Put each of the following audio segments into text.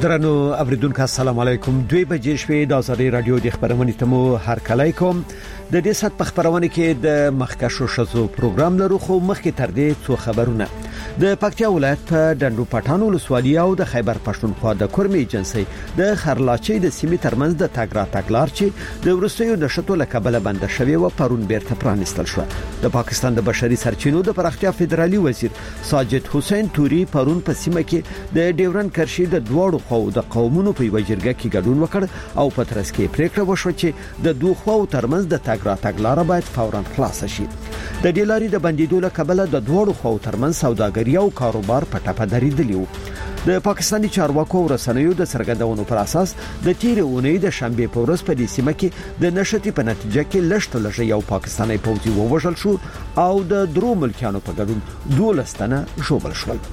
درنو اوریدونکو السلام علیکم. 2 بجې شوې د آزادۍ رادیو د خبرونې تمو هر کله کوم د دې سات په خبرونه کې د مخکښو شزو پروګرام لرو خو مخکې تر دې څو خبرونه. د پکتیا ولایت په ډنډو پټانو ولسوالۍ او د خیبر پښتونخوا د کورمې ایجنسي د خرلاچي د سیمې ترمنځ د تاګرا تاګلار چې د ورستیو د شتو لکبل بند شوی و پرون بیرته پرانستل شو. د پاکستان د بشري سرچینو د پراختیا فدرالي وزیر ساجد حسین توري پرون په سیمه کې د ډیورن کرشي د دوړو خو د قومونو په وجرګه کې ګډون وکړ او په ترڅ کې پریکړه وشو چې د دوه خو ترمنځ د تاګرا تاګلار باید فورا خلاص شي. د ډیلاري د بندیدو لکبل د دوړو خو ترمنځ سوداګري او کاروبار په ټاپه درېدلی و. د پاکستاني چارواکو رسنیو د سرګردونو پر اساس د تیر اونۍ د شنبه په ورځ په دې سیمه کې د نشټي په نتیجه کې لشت لږ یو پاکستاني پوځي ووژل شو او د درو ملکیانو په ګډون 12 تنه ژوبل شول.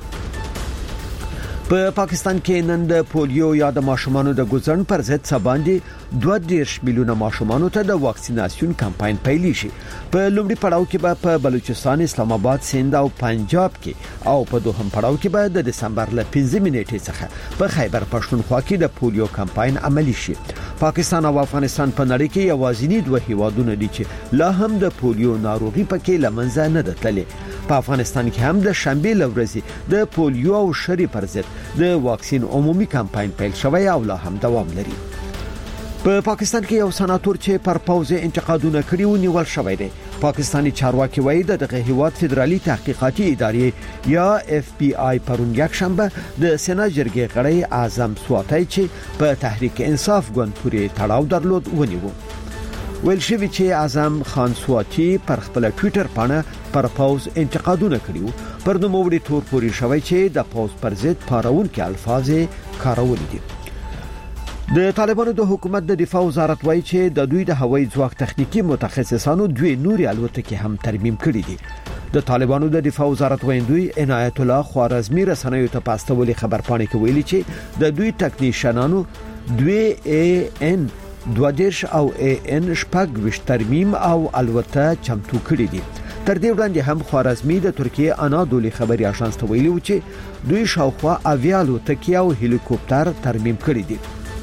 په پاکستان کې نن د پولیو یا د ماشومانو د ګوزن پر ضد سباندې 2.5 میلیونه ماشومانو ته د واکسیناسیون کمپاین پیل شي. په لومړي پړاو کې به په بلوچستان، اسلام آباد، سند او پنجاب کې او په دوهم پړاو کې به د دسمبر ل 15 نیټې څخه په خیبر پښتونخوا کې د پولیو کمپاین عملی شي. پاکستان او افغانستان په نړۍ کې یوازینی دوه هیوادونه دي چې لا هم د پولیو ناروغي پکې لمنځه نه ده تللې. په افغانستان کې هم د شنبه لورځي د پولیو او شری پر ضد د واکسین عمومي کمپاین پیل شوی او لا هم دوام لري. په پاکستان کې یو سناتور چې پر پوز انتقادونه کړي و نیول شوی دی. پاکستانی چارواکي وایي د هیواد فدرالي تحقیقاتي ادارې یا اف بی آی پرون یک شنبه د سنا جرګې غړی اعظم سواتای چې په تحریک انصاف ګوند پورې تړاو درلود ونیو. ویل شوی چې اعظم خان سواتی پر خپل ټوئیټر باندې پر پوز انتقادونه کړیو. پر نوموړي تور پوری شوی چې د پوز پر ضد پاراون کې الفاظ کارول دي. د طالبانو د حکومت د دفاع وزارت وایي چې د دوی د هوایي ځواک تخنیکی متخصصانو دوی نوري الوتکې هم ترمیم کړې دي. د طالبانو د دفاع وزارت ویندوی عنایت الله خوارزمی رسنیو ته پاستولي خبر پاڼې کې ویلي چې د دوی ټکنیشنانو 2AN 2 او AN شپږ وش ترمیم او الوته چمتو کړې دي. تر دې وړاندې هم خوارزمی د ترکیه انادولي خبري اژانس ته ویلي و چې دوی شاوخوا اویالو تکیا او هلیکوپټر ترمیم کړی دي.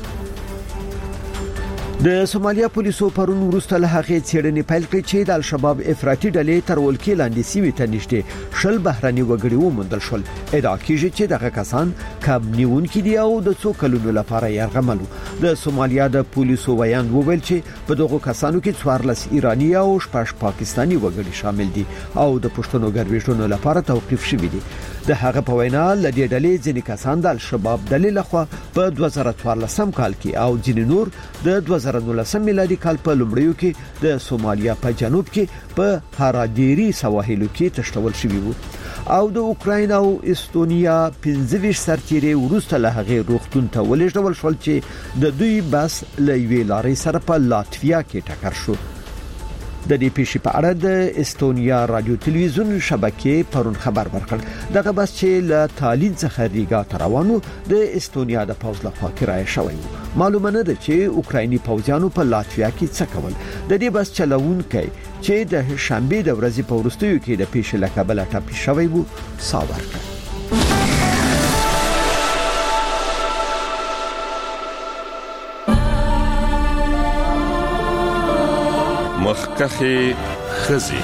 د سومالیا پولیسو پرون وروسته له هغې څېړنې پیل کړې چې د الشباب افراطي ډلې تر ولکې لاندې سیمې ته نږدې شل بهرني وګړي وموندل شول. ادعا کیږي چې دغه کسان کم نیونکي دي او د څو کلونو لپاره یرغملو. د سومالیا د پولیسو ویاند وویل چې په دغه کسانو کې 14 ایرانی او 6 پاکستانی وګړي شامل دي او د پښتنو ګرویشتونو لپاره توقيف شوي دي. د هغه په وینا لدې ډلې ځینې کسان د الشباب ډلې لخوا په 2014 کال کې او ځینې نور د 2019 میلادي کال په لومړیو کې د سومالیا په جنوب کې په هاراديري سواحلو کې تشتول شوي وو. او د اوکراین او استونیا 15 سرتیري ورسته له هغه روختون ته ولېږدول شول چې د دوی بس لوي لارې سره په لاتویا کې ټکر شو. د دې پیښې په اړه د استونیا رادیو تلویزیون شبکې پرون خبر ورکړ. دغه بس چې له تالین څخه ریګا ته روانو د استونیا د پوز لخوا کرایه شوی و. معلومه نه ده چې اوکرایني پوځیانو په لاتویا کې څه کول. د دې بس چلوونکی چې د شنبه د ورځې په وروستیو کې د پیښې لکبل ټاپي شوی وو ساور کړ. مخکخي خزي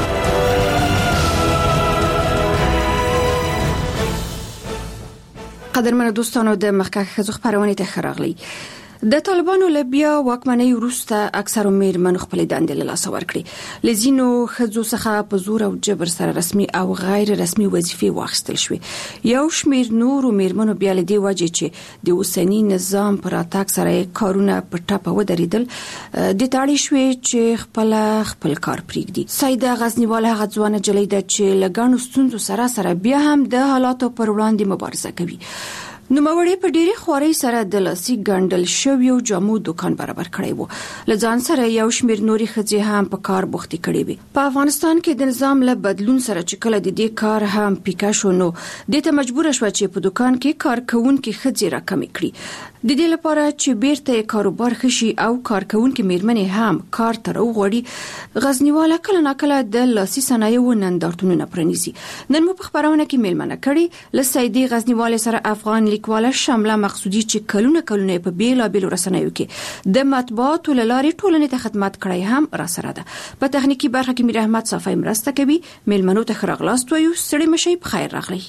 قدرمن دوستانو د مخکخي خزو خبرونه ته خراغلي. د طالبانو لبیا واکمنۍ وروسته اکثر میرمن خپل دندې له لاس ورکړي. لزینو خزو څخه په زور او جبر سره رسمي او غیر رسمي وظیفې واخیستل شوې. یو شمیر نور میرمنو بیا له دې وجه چې د اوسنی نظام پر اتاک سره کارونه په ټاپه ودرېدل د تاړي شوې چې خپل کار پریږدي. سیده غزنیواله هغه ځوانه جلۍ ده چې لګانو ستونزو سره بیا هم د حالاتو پر وړاندې مبارزه کوي. نوموړی په ډېری خوارۍ سره د لاسي ګنډل شویو جامو دکان برابر کړی وو. لځان سره یو شمیر نوري خځې هم په کار بوختي کړي وي. په افغانستان کې د نظام له بدلون سره چې کله د دې کار هم پیکا شو نو د ته مجبور شو چې په دکان کې کار کوونکې خځې راکمې کړي. د دې لپاره چې بیرته کاروبار خشي او کارکونکو میرمنې هم کار تر وغوړي غزنیواله کله ناکله د لاسي صنایعو نندارتونونه پرانیزي. نن مو په خبرونه کې میلمنه کړي لسیدي غزنیواله سره افغان لیکواله شامله مقصودی چې کلونه په بیلابیلو رسنیو کې د مطبوعاتو لارې ټولنې ته خدمت کړی هم را سره ده. په تخنیکی برخه کې میر احمد صافی مرسته کوي. میلمنو ته خراغلاست وایو. سړی مشي په خیر راغلی.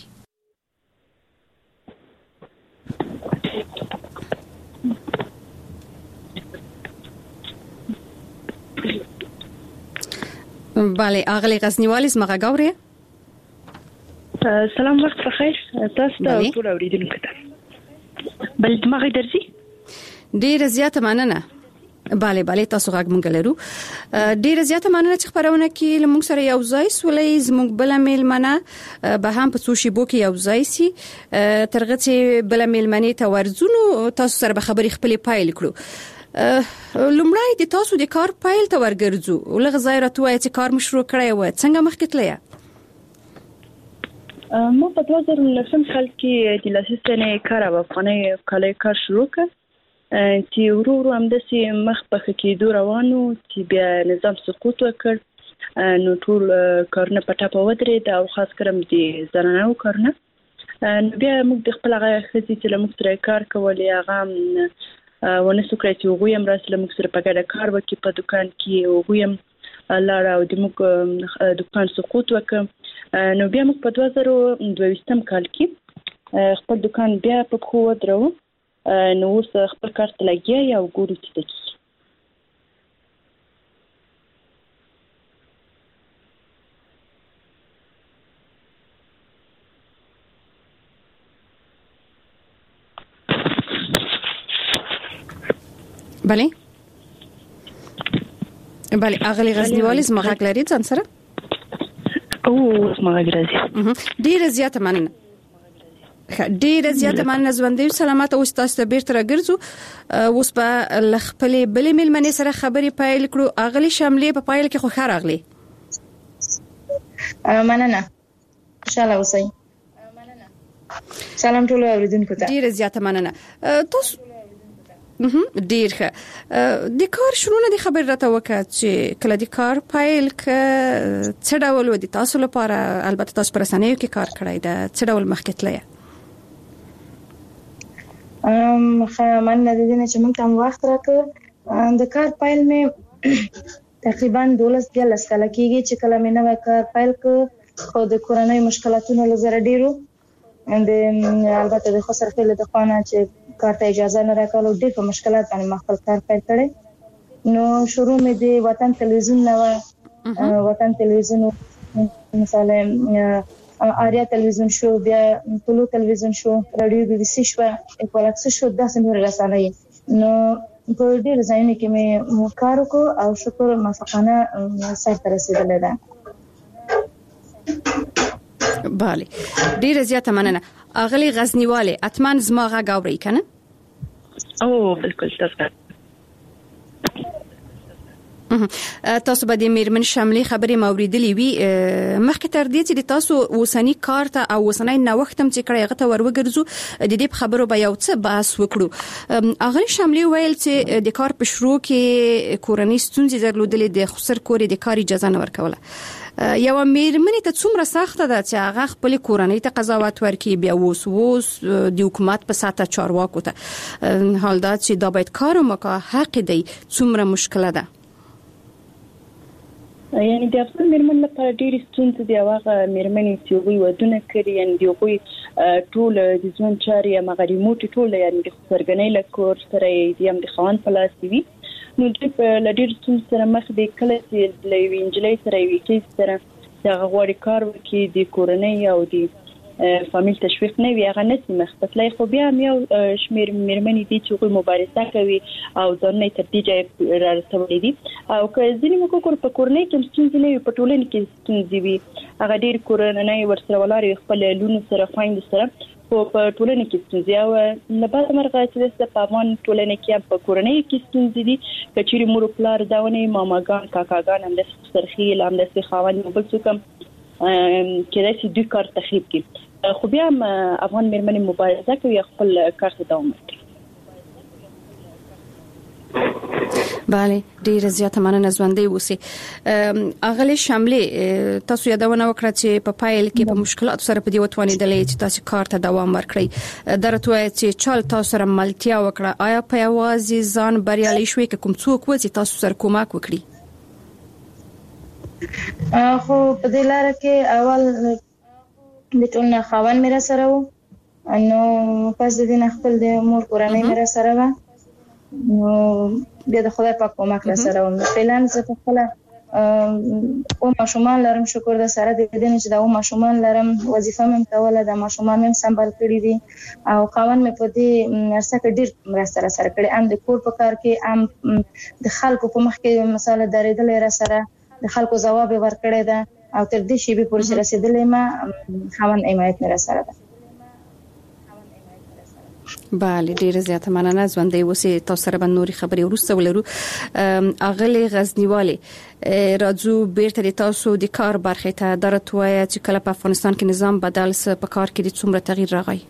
بله اغلی غزنیوالی زما غاوري. سلام وخت بخیر. تاسو ته ټول اوریدونکو ته بل دماغي درځي ډیر زیاته مننه. بله تاسو غږ مونږ لرو. ډیر زیاته مننه چې خبرونه کې لمونږ سره یو ځای سولې زموږ بل میلمنه به هم په سوشي بو کې یو ځای سي ترغه چې بل میلمنې ته ورزونو تاسو سره به خبرې خپلې پایل کړو. لومړی د تاسو د کار پایل ته ورګرځو. ولغه ځای راته چې کار مشروع کړی و څنګه مخکې تللی؟ ما په 2019 کال کې د لاسي صنایعو کار او افغاني کالي کار شروع کړ چې ورو همداسې مخ په کېدو روانو چې بیا نظام سقوط وکړ. نو ټول کارونه په ټاپه ودرېد او خاص کړم د زنانو کارونه. نو بیا موږ د خپل هغه ښځې چې له موږ سره کار کولې هغه ونه سوکړی چې هغوی هم راسله موږ سره په ګډه کار وکړي په دکان کې. هغوی هم لاړه او د موږ دکان سقوط وکړ. نو بیا موږ په 2022 کال کې خپل دکان بیا په خو ودرو. نو اوس خپل کار ته لګیا یو ګورو چې دکی. بله اغلی غزنیوالی زما غږ لري ځان سره؟ زما غږ راځي. ډیره زیاته مننه. ډیره زیاته مننه. ژوندۍ سلامت اوس تاسو ته بیرته راګرځو. اوس په خپلې بلې میلمنې سره خبرې پیل کړو. اغلی شاملې په پایل کې خو ښه راغلی. مننه. خوشاله اوسئ. سلام ټول اوریدونکو ته. ډیره زیاته مننه. تاسو ډیر ښه د کار شروع نه د خبر راته وکړه چې کله د کار پایل ک څه ډول و د تاسو لپاره؟ البته تاسو پر رسنیو کې کار کړی ده، څه ډول مخکې تللی؟ من د دې نه چې موږ ته وخت راکړ د کار پایل مې تقریبا 12 کاله کېږي چې کله مې نوی کار پایل کړ. خو د کورنۍ مشکلاتونو له زره ډیرو البته د خسر خپل د خانه چې کار ته اجازه نه راکړو ډېر په مشکلات باندې خپل کار پیل کړی. نو شروع مې د وطن تلویزیون نه وطن تلویزیون مثلا آریا تلویزیون شو، بیا طلوع تلویزیون شو، رادیو بی بی سی شو، اکوالکس شو، داسې نور رسنۍ. نو په ډېر ځایونو کې مې کار وکړ او شکر موفقانه سر ته رسیدلی ده. بله ډیره زیاته مننه. اغلی غزنیواله اتمن زما غږ اوري کنه؟ بالکل تاسو تاسو به د میرمن شاملې خبرې موریدلې وي. مخکې تر دې چې تاسو اوسنی کار ته او اوسنی نوښت هم چې کړی هغه ته ورګرځو د دې خبرو به یو څه بحث وکړو. اغلی شاملې ویل چې د کار په شروع کې کورنۍ ستونزې درلودلې، د خسر کورې د کار اجازه نه ورکوله. یو میرمنې ته څومره سخته ده چې هغه خپل کورنۍ ته قضاوت ورکړي، بیا اوس د حکومت په ساته چارواکو ته حال دا چې دا باید کار وکړي حق دی، څومره مشکله ده؟ یعنی د افغان میرمن لپاره ډېرې ستونزې دي. هغه میرمنې چې هغوی ودونه کړي، یعنی د هغوی ټول د ژوند چارې هماغه ریموټ ټول یعنی د خسرګنۍ له کور سره یې هم د خاوند په لاس وي. نو دوی په ډېرو ستونزو سره مخ دي. کله چې له یوې نجلۍ سره یوې کیس سره چې هغه غواړي کار وکړي، د کورنۍ او د فامیل تشویق نه وي، هغه نشي مخ ته تللی. خو بیا هم یو شمېر میرمنې دي چې هغوی مبارزه کوي او ځانونه یې تر دې ځایه رارسولی دي. او که ځینې موږ وګورو په کورنۍ کې هم ستونزې نه وي، په ټولنه کې ستونزې وي. هغه ډېر کورنۍ ورسره ولاړ وي خپل لونو سره، خویندو سره، خو په ټولنه کې ستونزې. او له بعده مرغه چې په افغان ټولنه کې هم په کورنۍ کې ستونزې دي. که چېرې مور او پلار دا ونه وي، ماماګان کاکاګان همداسې خسرخیل همداسې خاوند یو بل څوک هم کېدای شي دوی کار تخریب کړي. خو بیا هم افغان میرمنې مبارزه کوي خپل کار ته دوام ورکړي. bale ډیر زیاته مننه ژوندۍ اوسئ. اغلی شاملې تاسو یادونه وکړه چې په پایل کې په مشکلاتو سره په دې وتوانیدلې چې تاسو کار ته دوام ورکړئ. درته وایي چې چل تاسو سره ملتیا وکړه، آیا په یوازې ځان بریالي شوي که کوم څوک و چې تاسو سره کومک وکړي؟ خو په دې لار کې اول د ټول خاوند مې سره و، نو پس د دې خپل د مور کورنۍ مې سره و، نو بیا د خدای پاک کومک را سره و. فعلا زه په خپل او ماشومان لرم، شکر د سره د دې چې دا او ماشومان لرم، وظیفه مې کوله، د ماشومان مې سمبال کړی دي او خاوند مې په دې ارسه کې ډیر مرسته سره کړې، ام د کور په کار کې، ام د خلکو په مخ کې مثلا درېدل را سره د خلکو جواب ورکړی ده او تر دې شی به پرې رسیدلې ما خاوند ایمایت مې را سره ده. بله ډیر زیاته مننه ژوندۍ اوسئ. تاسو سره به نوري خبرې وروسته ولرو. اغلی غزنیواله راځو بیرته د تاسو د کار برخې ته. درته وایي چې کله په افغانستان کې نظام بدل س په کار کې د څومره تغییر راغی؟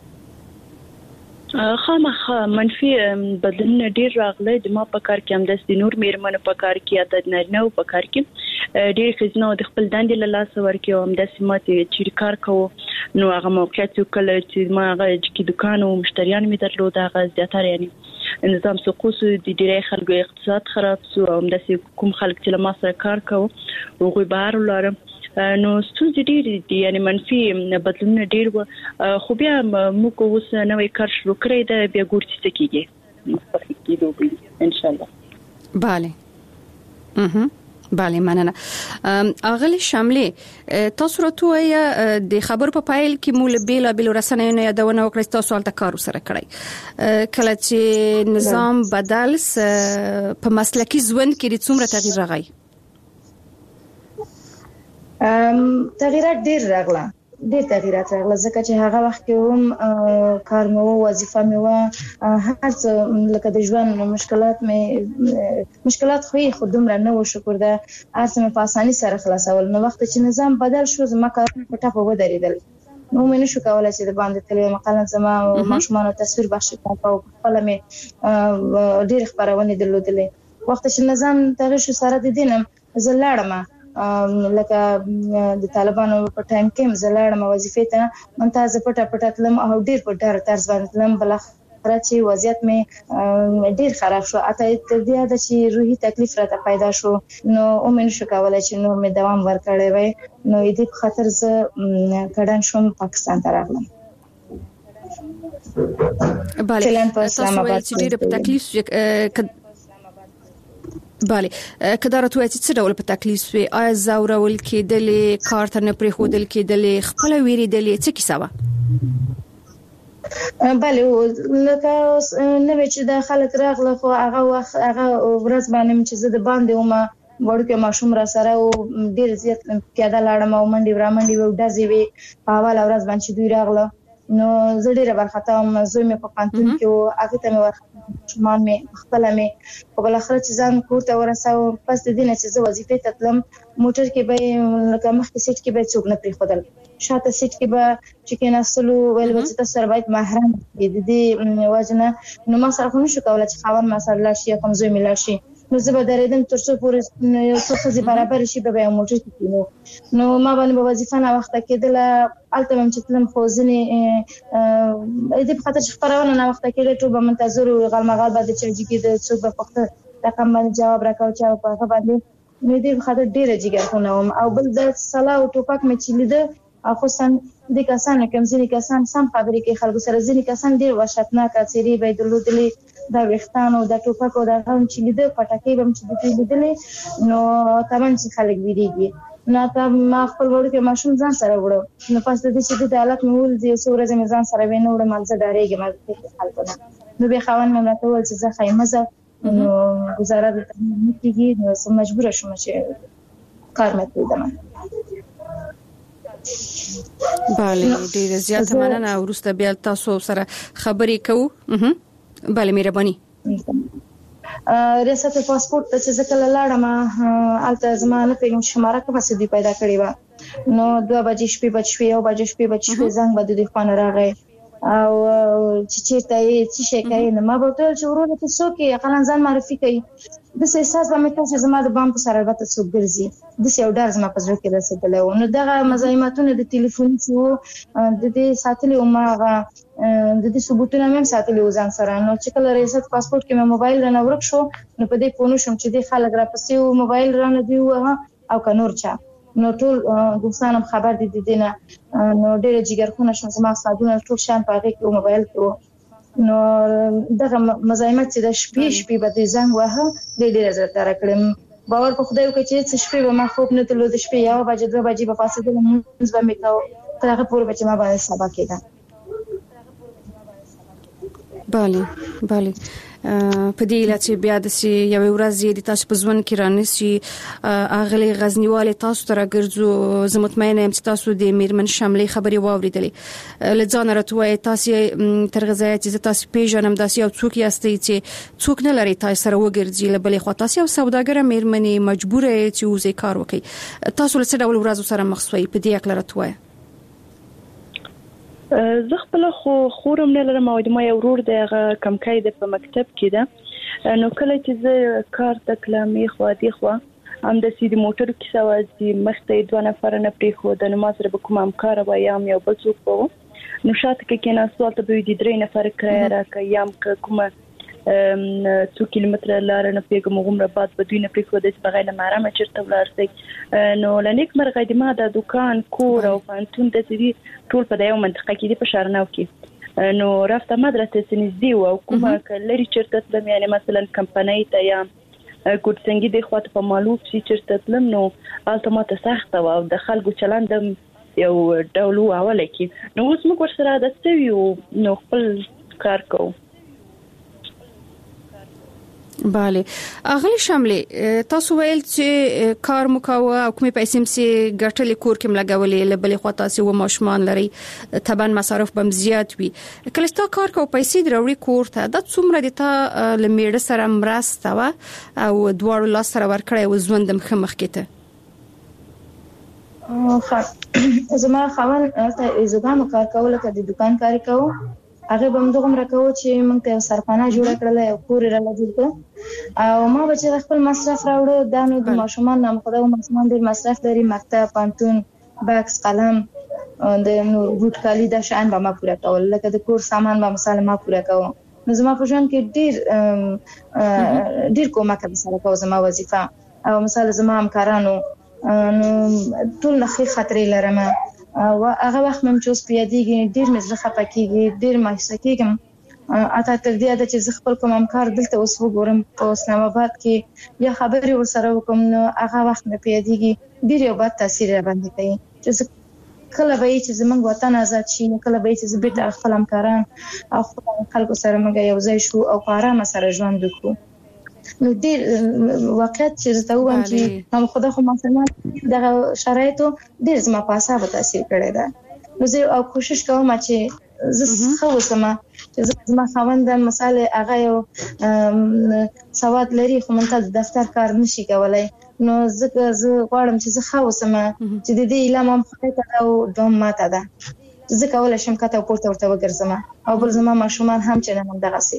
خامخا منفي بدلونه ډیر راغلي. د ما په کار کې هم د نور میرمنو په کار کې یا د نارینه‌و په کار کې ډیر خزنه د خپل دندې له لاس ورکړو، هم د سمات چې کار کوو نو هغه موقعیت کله چې ما هغه چې دکان او مشتریان می درلود هغه زیاتره یعنی نظام سقوط د ډیری خلکو اقتصاد خراب سو، هم د کوم خلک چې له ما سره کار کوو هغه بهر ولرم نو ستونزې ډېرې دي، یعنی منفي بدلونونه ډېر و. خو بیا موږ اوس نوې کار شروع کړی دی، بیا ګورو چې څه کېږي مستقیم کېدو به ان شاء الله. بله بله مننه. اغلی شاملې تاسو راته وایي د خبرو په پایل کې مول بیل رسنیو نه یادونه وکړئ تاسو الته کار سره کړی، کله چې نظام بدل په مسلکي ژوند کې څومره تغییر راغی؟ تغییرات ډیر راغله، ډیر تغییرات راغله ځکه چې هغه وخت کې هم کار مو وظیفه مې و، هر څه لکه د ژوند مشکلات خو دومره نه و، شکر ده هر څه مې په اسانۍ سره خلاصول. نو وخت چې نظام بدل شو زما کارونه په ټاپه ودرېدل، نو مې نشو کولای چې د باندې تلې مقاله زما ماشومانو تصویر بخش کوم او خپل مې ډیر خبرونه درلودلې. وخت چې نظام تغیر شو سره د دینم زه لاړم لکه د طالبانو په ټایم کې مزلاړم وظیفې ته منتظر پټه تلم او ډیر په ډار طرز باندې تلم، بل خره چې وضعیت مې ډیر خراب شو، اته تر دې چې روحي تکلیف راته پیدا شو، نو اومن شو کولای چې نور مې دوام ورکړی وای، نو دې په خاطر زه کډن شوم پاکستان ته راغلم. بله تاسو وایي چې ډیر په تکلیف بله کدارت وایي چې ډول په تکلیف وي، آیا زاورول کېدلې، کار ته نه پریښودل کېدلې، خپل ویریدلې، څه کیسه وه؟ بله لکه نو چې د خلک راغله خو هغه ورځ باندې چې زه د باندې ومه وړوکی ماشوم را سره او ډیر زیات پیاده لاړم او منډې و ډزې وې په اوله ورځ باندې چې دوی راغله، نو زه ډیره وارخطا وم. زوی مې په پانتون کې و، هغه ته مې ماشومان مې خپل مې په بل اخر چې ځان کور ته ورساو. پس د دې نه چې زه وظیفې ته تلم، موټر کې به لکه مخکې سیټ کې به څوک نه پریښودل، شاته سیټ کې به چې کېناستلو ویل به چې تاسو سره باید محرم وي، د دې وجه نه نو ما سره خو نشو کولی چې خاوند ما سره لاړ شي یا کوم زوی مې لاړ شي، نو زه به درېدم تر څو پورې یو څو ښځې برابر شي به یو موټر کې کېنو، نو ما باندې به وظیفه ناوخته کېدله. هلته به م چې تلم خو ځینې دې په خاطر چې خپرونه ناوخته کېدله ټول به منتظر وو، غالمغال به د چرجي کېده، څوک به پخته رقم باندې جواب راکاو چا په هغه باندې، نو دې په خاطر ډېره جګرخونه وم. او بل د سلا او ټوپک مې چې لیده خصوصا د کسانو کوم ځینې کسان سم خبرې کوي خلکو سره، ځینې کسان ډېر وحشتناکه څېرې به یې درلودلې، د ویښتان او د ټوپک او د هغه چې لیده پټکۍ به م چې دوی لیدلې، نو طبعا چې خلک ویرېږي. نو ته ما خپل وړوکی ماشوم ځان سره وړو، نو پس د دې چې د حالت مې ولید یو څو ورځې مې ځان سره نه وړم، زه ډارېږم د خلکو نه. نو بیا خاوند مې راته وویل چې زه خیمه ځه، نو ګزاره دلته نه کېږي، نو زه مجبوره شوم چې کار مې پرېږدم. بله ډیره زیاته مننه. وروسته بیا تاسو سره خبرې کوو. بله مهرباني. ریاست پاسپورت ته چې زه کله لاړم هلته زما نه پوهېږم شماره کومه څه دوی پیدا کړې وه، نو 2 بجې شپې بج شوې، 1 بجې شپې زنګ به د دوی خوا نه راغی او چې چېرته یې څه شی کوې، نو ما به ورته وویل چې ورور ته څوک یې اقلا ځان معرفي کوي، د احساس به مې چې زما د بام په سره البته څوک ګرځي د یو ډار زما په زړه کې رسېدلی و. نو دغه مزاحمتونه د ټلیفون چې وو د دې ساتلي وو ما هغه د دې ثبوتونه مې ساتلي وو ځان سره. نو چې کله ریاست پاسپورت کې مې موبایل رانه ورک شو نو په دې پوه نه شوم چې دې خلک راپسې وو موبایل رانه دی ووهه او که نور چا. نو ټول دوستان هم خبر دي د دې نه. نو ډېره جګرخونه شوم زما استادونه ټول شیان په هغې کې وو موبایل کې وو. نو دغه مزاحمت چې د شپې به د زنګ وهه ډېره زړه کړم. باور په خدای وکړه چې شپې به ما خوب نه تلو د شپې 1 بجې 2 بجې به پاسېدل مونځ به مې کوو تر هغه پورې به چې ما باندې سبا کېده. بله په دې اله چې بیا د یو ورځ د تاسو په ژوند کې رانسي اغلی غزنیواله تاسو تر ګرځو زه مطمئنه یم چې تاسو د میرمن شملې خبري واوریدلې لځان راتوي تاسو تر غزای چې تاسو پیژنم داسې یو څوک یاستئ چې څوک نه لري تاسو سره وګرځي لبلې خو تاسو یو سوداګر میرمنې مجبوره چې وزې کار وکړي تاسو له څه ډول ورځو سره مخ شوي په دې اکل راتوي؟ زه خپل خورم نه لرم او د ما یو ورور دی هغه کمکای د په مکتب کې ده. نو کله چې زه کار تکلمې خو دی خو هم د سید موټر کې سوازي مخته 2 نفر نه پری خو د نماز رب کوم همکار و یم یو بل څوک وو نو شاته کې نه سوالته به د 3 نفر کرایه راکې یم کومه 2 کیلومتر لار نه پیګم عمره بعد په دوی نه پری خو د بغیر مرامه چرته ولرسي. نو لنیک مرغې د ما د دکان کور او پانتون د دې ټول په یو منطقه کې دی په شارناو کې. نو رافته مدرسې سنځدي او کومه کلری چرته تلم یعنی مثلا کمپنۍ ته یا کوټسنګي د خواته په معلوم شي چرته تلم نو الټمات سخت او د خلکو چلند یو ډول اوله کې نو اوس موږ ورسره عادت یو نو خپل کار کوو. بله اغلی شملې تاسو ویل چې کار مکوه او کومې پیسې سي ګټلې کور کې ملګولې لبلې خو تاسو و ماشومان لري طبعا مصارف بم زیات وي کله چې کار کو پیسې دروړي کور ته د څومره د تا لمیړه سره مرسته وا او دوړ لاس سره ورکړې و ژوندم خمخ کېته زما خوان ته زګام کار کوله کړي دکان کاری کوو هغه به موږ هم راکو چې موږ ته سرپانا جوړ کړل او کور را لګول او ما به چې خپل مصرف راوړو دا نو د ماشومان نام خدای ماشومان ډیر مصرف لري مکتب پانتون بکس قلم د نور بوت کالی د شان به ما پوره کول لکه د کور سامان به مثلا ما پوره کوم نو زما په ژوند کې ډیر کومه سره کوم زما وظیفه او مثلا زما همکارانو ټول نه خطرې لرم او هغه وخت مې چې اوس پیادېږي ډیر مې زړه خپه کېږي ډیر مایوسه کېږم اته تر دې چې زه خپل کوم همکار دلته اوس وګورم په اسلام آباد کې یا خبرې ورسره وکم نو هغه وخت مې پیادېږي ډیر یو بد تاثیر باندې کوي چې کله به چې زمونږ وطن آزاد شي کله به چې بیرته خپل همکاران او خپل خلکو سره موږ یو ځای شو او په آرام سره ژوند وکړو. نو ډیر وخت چې زه ته وایم چې نو خدای خو مثلا دغه شرایطو ډیر زما په اعصاب تاثیر کړی ده نو زه او کوشش کوم چې زه خو سم چې زما خوند مثلا هغه یو سواد لري خو مونږ د دفتر کار نشي کولای نو زه غواړم چې زه خو سم چې د دې علم هم خپله او دوم ماته ده زه کولای شم کته پورته ورته وګرځم او بل زما ماشومان هم چې نن دغه سي.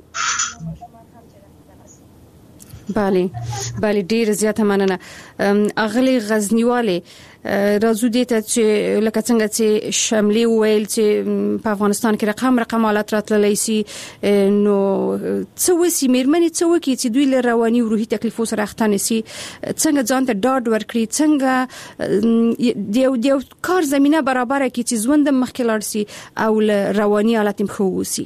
بله ډیر زیاته مننه اغلی غزنیواله راځو دې ته چې لکه څنګه چې شملې ویل چې په افغانستان کې رقم حالت راتللی سي نو څه وسی میرمنې څه وکي چې دوی له رواني او روحي تکلیفو سره اخته نشي څنګه ځان ته ډاډ ورکړي څنګه دیو کار زمينه برابر کړي چې ژوند مخکې لاړ شي او له رواني حالت مخ ووسی.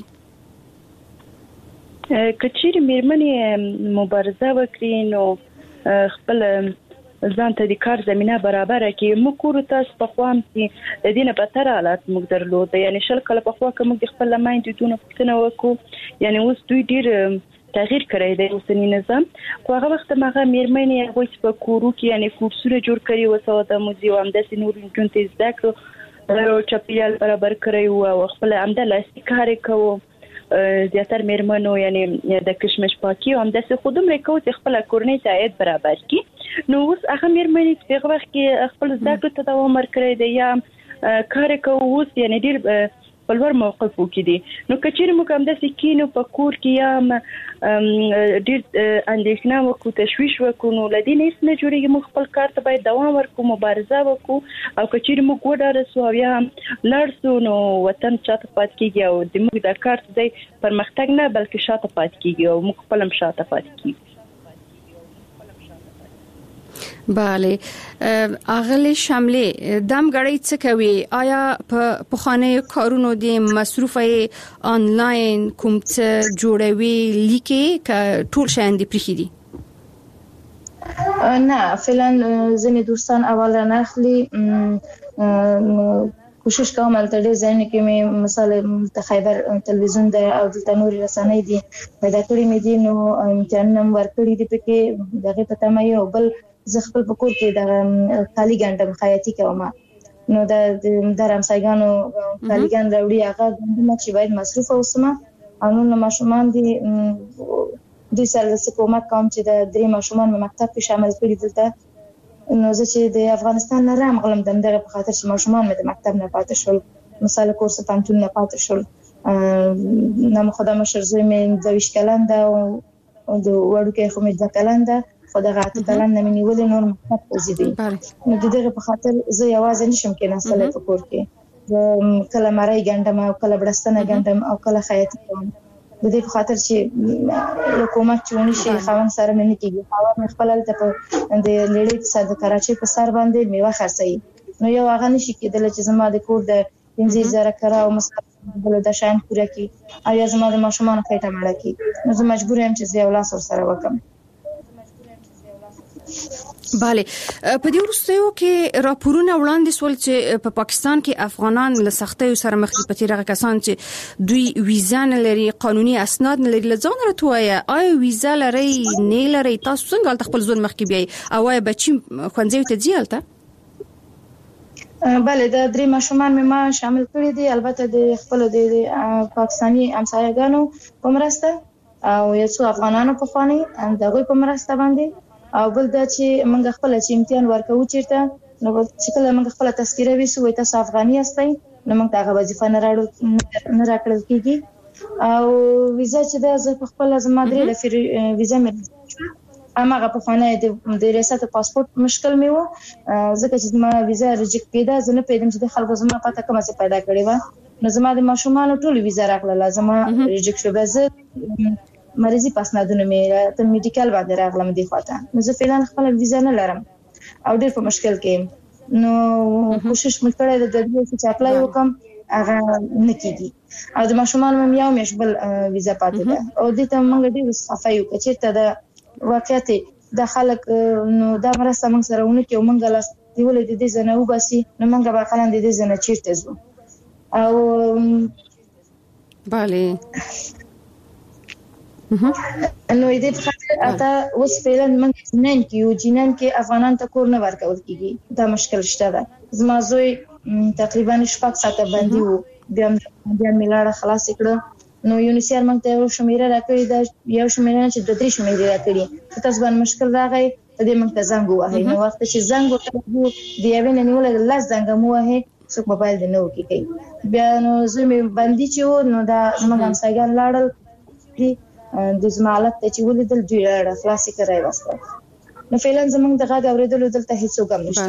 کچېری میرمنې مبارزه وکړي نو خپل ځان ته د کار زمينه برابر کړي موږ کور تاسو په خوام کې د دینه په تر حالت موږ درلود یعنی شل کله په خوا کې موږ خپل لمایند دونه پښتنه وکړو یعنی اوس دوی ډیر تغییر کړی دی اوسنی نظام خو هغه وخت ماغه میرمنې هغه چې په کورو کې یعنی کورسونه جوړ کړي وسو د موزیوم د سنور انټونټ زده کړو چاپیال برابر کړی او خپل عمده لاستیکار کوو زیاتر میرمنو یعنی د کشمش پاکي او هم د خودم ریکو چې خپل کورنۍ ته عاید برابر کی نو اوس هغه میرمنې چې هغه وخت کې خپل زده کړو ته دوام ورکړی دی یا کار کوي اوس یعنی ډیر په لوړ موقفو کې دي. نو کچېر موږ هم د سکینو په کور کې یا ډېر اندېښنه وکړو تشویش وکړو نو لدی نه څه جوړیږي. موږ خپل کار ته باید دوام ورکړو مبارزه وکړو او کچېر موږ وډاره سو یا لړسو نو وطن چاته پات کیږي او د موږ د کار ته پرمختګ نه بلکې شاته پات کیږي او موږ خپل هم شاته پات کیږي. بله اغلی شملې دم غړی څه کوي؟ آیا په خانه کارونو د مصرفه آنلاین کوم څه جوړوي لیکي ک ټول شاین دی پرخي دي؟ نه فعلا ځنې دوستان اول نه اخلي. کوشش کوم البته ډېر ځینې کې مې مثلا خیبر تلویزیون د او د نوري رسنۍ دي پیدا کړې مې دي نو امتحان نمبر کړی دی پکې دغه پته مې یو بل زه خپل پکور کې د خالی ګندم خیاطي کوم نو د رمسایګانو خالی ګند راوړي هغه ګندم چې باید مصرف اوسمه او نو ماشومان دي د سره کومک کوم چې د درې ماشومان مکتب کې شامل کړي دلته نو زه چې د افغانستان نه راغلم دغه په خاطر چې ماشومان مې د مکتب نه پاتې شول مثلا کورس پانتون نه پاتې شول نو خدای مشر زوی مې 22 کلن ده او د وړوکې خو مې 2 کلن ده خدای غاټ کلن نه مې نیولې نور مکتب وزیدي نو دغه په خاطر زه یوازې نشم کې نسله په کور کې کله مړی ګندم او کله بړستنه ګندم او کله خیاطي کوم د دې په خاطر چې حکومت چونی شي خاون سره مې نه کیږي خاون خپل ته په د لړۍ صد کراچي په سر باندې میوه خرڅي نو یو هغه نشي کېدل چې زما د کور د 15000 کرا او مصرف بل د شان پوره کی او زما د ماشومان خېټه مړه کی نو زه مجبور یم چې زه ولاس سره وکم. بله په دې وروستیو کې راپورونه وړاندې سول چې په پاکستان کې افغانان له سختیو سره مخ دي. په تیرغه کسان چې دوی ویزا نه لري قانوني اسناد نه لري لځان راتوي آیا ویزا لري نه لري تاسو څنګه خپل ځون مخ کې بیاي او آیا بچی خوندې ته ځیالته؟ بله د درې ماشومان مې ما شامل کړی دي البته د خپل د پاکستاني همسایګانو په مرسته او یو څو افغانانو په خواني دغه په مرسته باندې او بل دا چې موږ خپل چې امتحان ورکو چیرته نو چې کله موږ خپل تذکره ویسو وای تاسو افغاني یاستئ نو موږ هغه وظیفه نه راکړل کیږي او ویزا چې د خپل زما درې د ویزا مې اماغه په خانه د ریاست پاسپورت مشکل مې و ځکه چې زما ویزا ریجکټ کېده زه نه پیدم چې د خلکو زما پته کومه څه پیدا کړې و نو زما د ماشومان ټول ویزا راغله زما ریجکټ شو به زه مریضي پاسنادونه مې ته میډیکل باندې راغلم دی خواته نو زه فعلا خپل ویزا نه لرم او ډېر په مشکل کې نو کوشش مې کړې د دې چې اپلای وکم هغه نکېږي او د ماشومان مې یو مېش بل ویزا پاتې ده او دې ته موږ ډېر صفایو چې ته د واقعیت د خلک نو دا مرسته موږ سره ونه کې موږ لاس دیولې د دې زنه وباسي نو موږ به خلک د دې زنه چیرته زو او bale نو دې په خاطر اته اوس فعلا موږ جنن کې افغانان ته کور نه ورکول کیږي دا مشکل شته ده زما زوی تقریبا 6 ساعته باندې وو بیا ملاړه خلاص کړه نو یونیسیر موږ ته یو شمیره راکړی دا یو شمیره چې د 3 شمیره راکړي تاسو باندې مشکل راغی ته دې موږ ته زنګ وهه نو وخت چې زنګ وکړو دی یو نه نیول لاس زنګ مو وهه څوک موبایل دی نو کوي بیا نو زمي باندې چې نو دا موږ هم سایګان لاړل دي د زمالت چې ولیدل دوی خلاص کړای واسطه نو فعلا زمونږ دغه اوریدلو دلته هیڅ وګم نشته.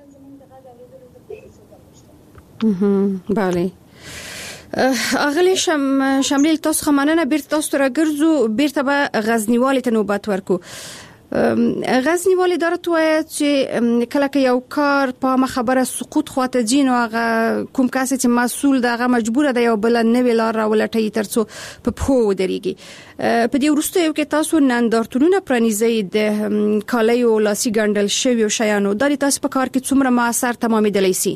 bale اغلی شملیل تاسو خمانه بیرته تاسو راګرځو بیرته به غزنیوالي ته نوبت ورکو. غزنیوالي درته وایي چې کله کې یو کار په خبره سقوط خواته جین او هغه کوم کس چې مسول دغه مجبور دی یو بل نه ویلار راولټي ترڅو په پخو دريږي. په دې ورسته یو کې تاسو نندارتونونه پرانیزي د کالیو لاسي ګندل شوی شیانو د تاسو په کار کې څومره موثر تمامېدلی سي؟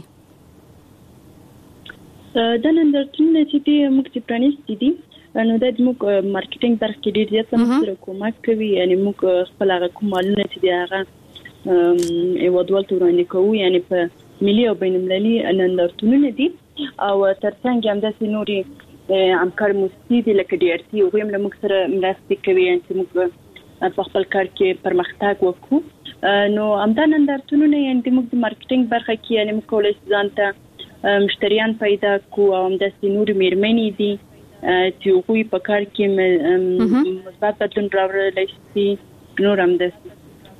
د نندارتونونه چې موږ چې پرانیستي دي نو د موږ مارکیټینګ برخه کې ډیر زیات سره کومک کوي یعنی موږ خپل هغه کومالونه چې هغه ایوادوال تورانه کوي یعنی په ملي او بین المللي نندارتونونه دي او ترڅنګ هم د نوري همکار مستدي لکه ډي ار سي او هم موږ سره مرسته کوي چې موږ په خپل کار کې پرمختګ وکړو نو همدا نندارتونونه یعنی موږ د مارکیټینګ برخه کې یعنی موږ کولای شو ځان ته مشتریان پیدا کو او همداسې نور میرمنې دي چې هغوی په کار کې مثبت بدلون راوړلی شي نور همداسې.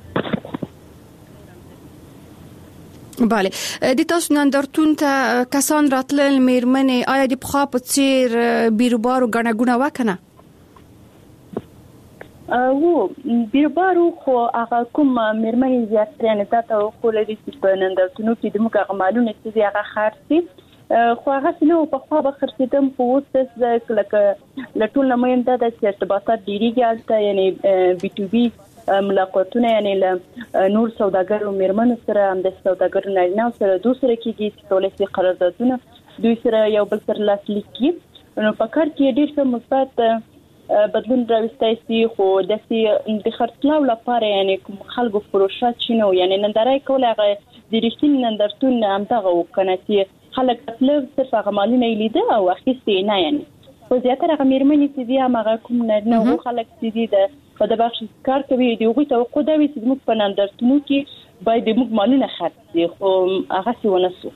بله د تاسو نندارتون ته کسان راتلل میرمنې آیا د پخوا په څیر بیروبار او غڼه ګونه وکنه؟ بیروبارو خو هغه کوم میرمنې زیاتره نه تاسو خو لري چې په نندارتونو کې د موږ غمالونه چې هغه خارسي خو هغه نو په خوا به خرڅیدم خو اوس د لکه لټول مهم ده چې ارتباطات ډیریږي البته یعنی بي تو بي ملاقاتونه یعنی له نور سوداګرو میرمنو سره هم د سوداګرو نارینه سره دوی سره کېږي چې پالیسي قراردادونه دوی سره یو بل سره لاسلیک کړي نو په کار کې ډېر څه مثبت بدلون راوستای شي خو د خرڅلاو لپاره یعنی کوم خلکو پروژه چینو یعنی نندارای کول هغه د رښتینی نندارتون همدغه وکنه چې خلک خپل صرف هغه مالونه لیده او اخیستي نه یعنی خو زیاتره هغه میرمنې چې دي هغه کوم نه خلک چې دي د په د بخش کار کوي دی هغه توقع دا وي چې موږ په نندارتونو کې باید موږ مالونه خرڅ خو هغه څه ونسو.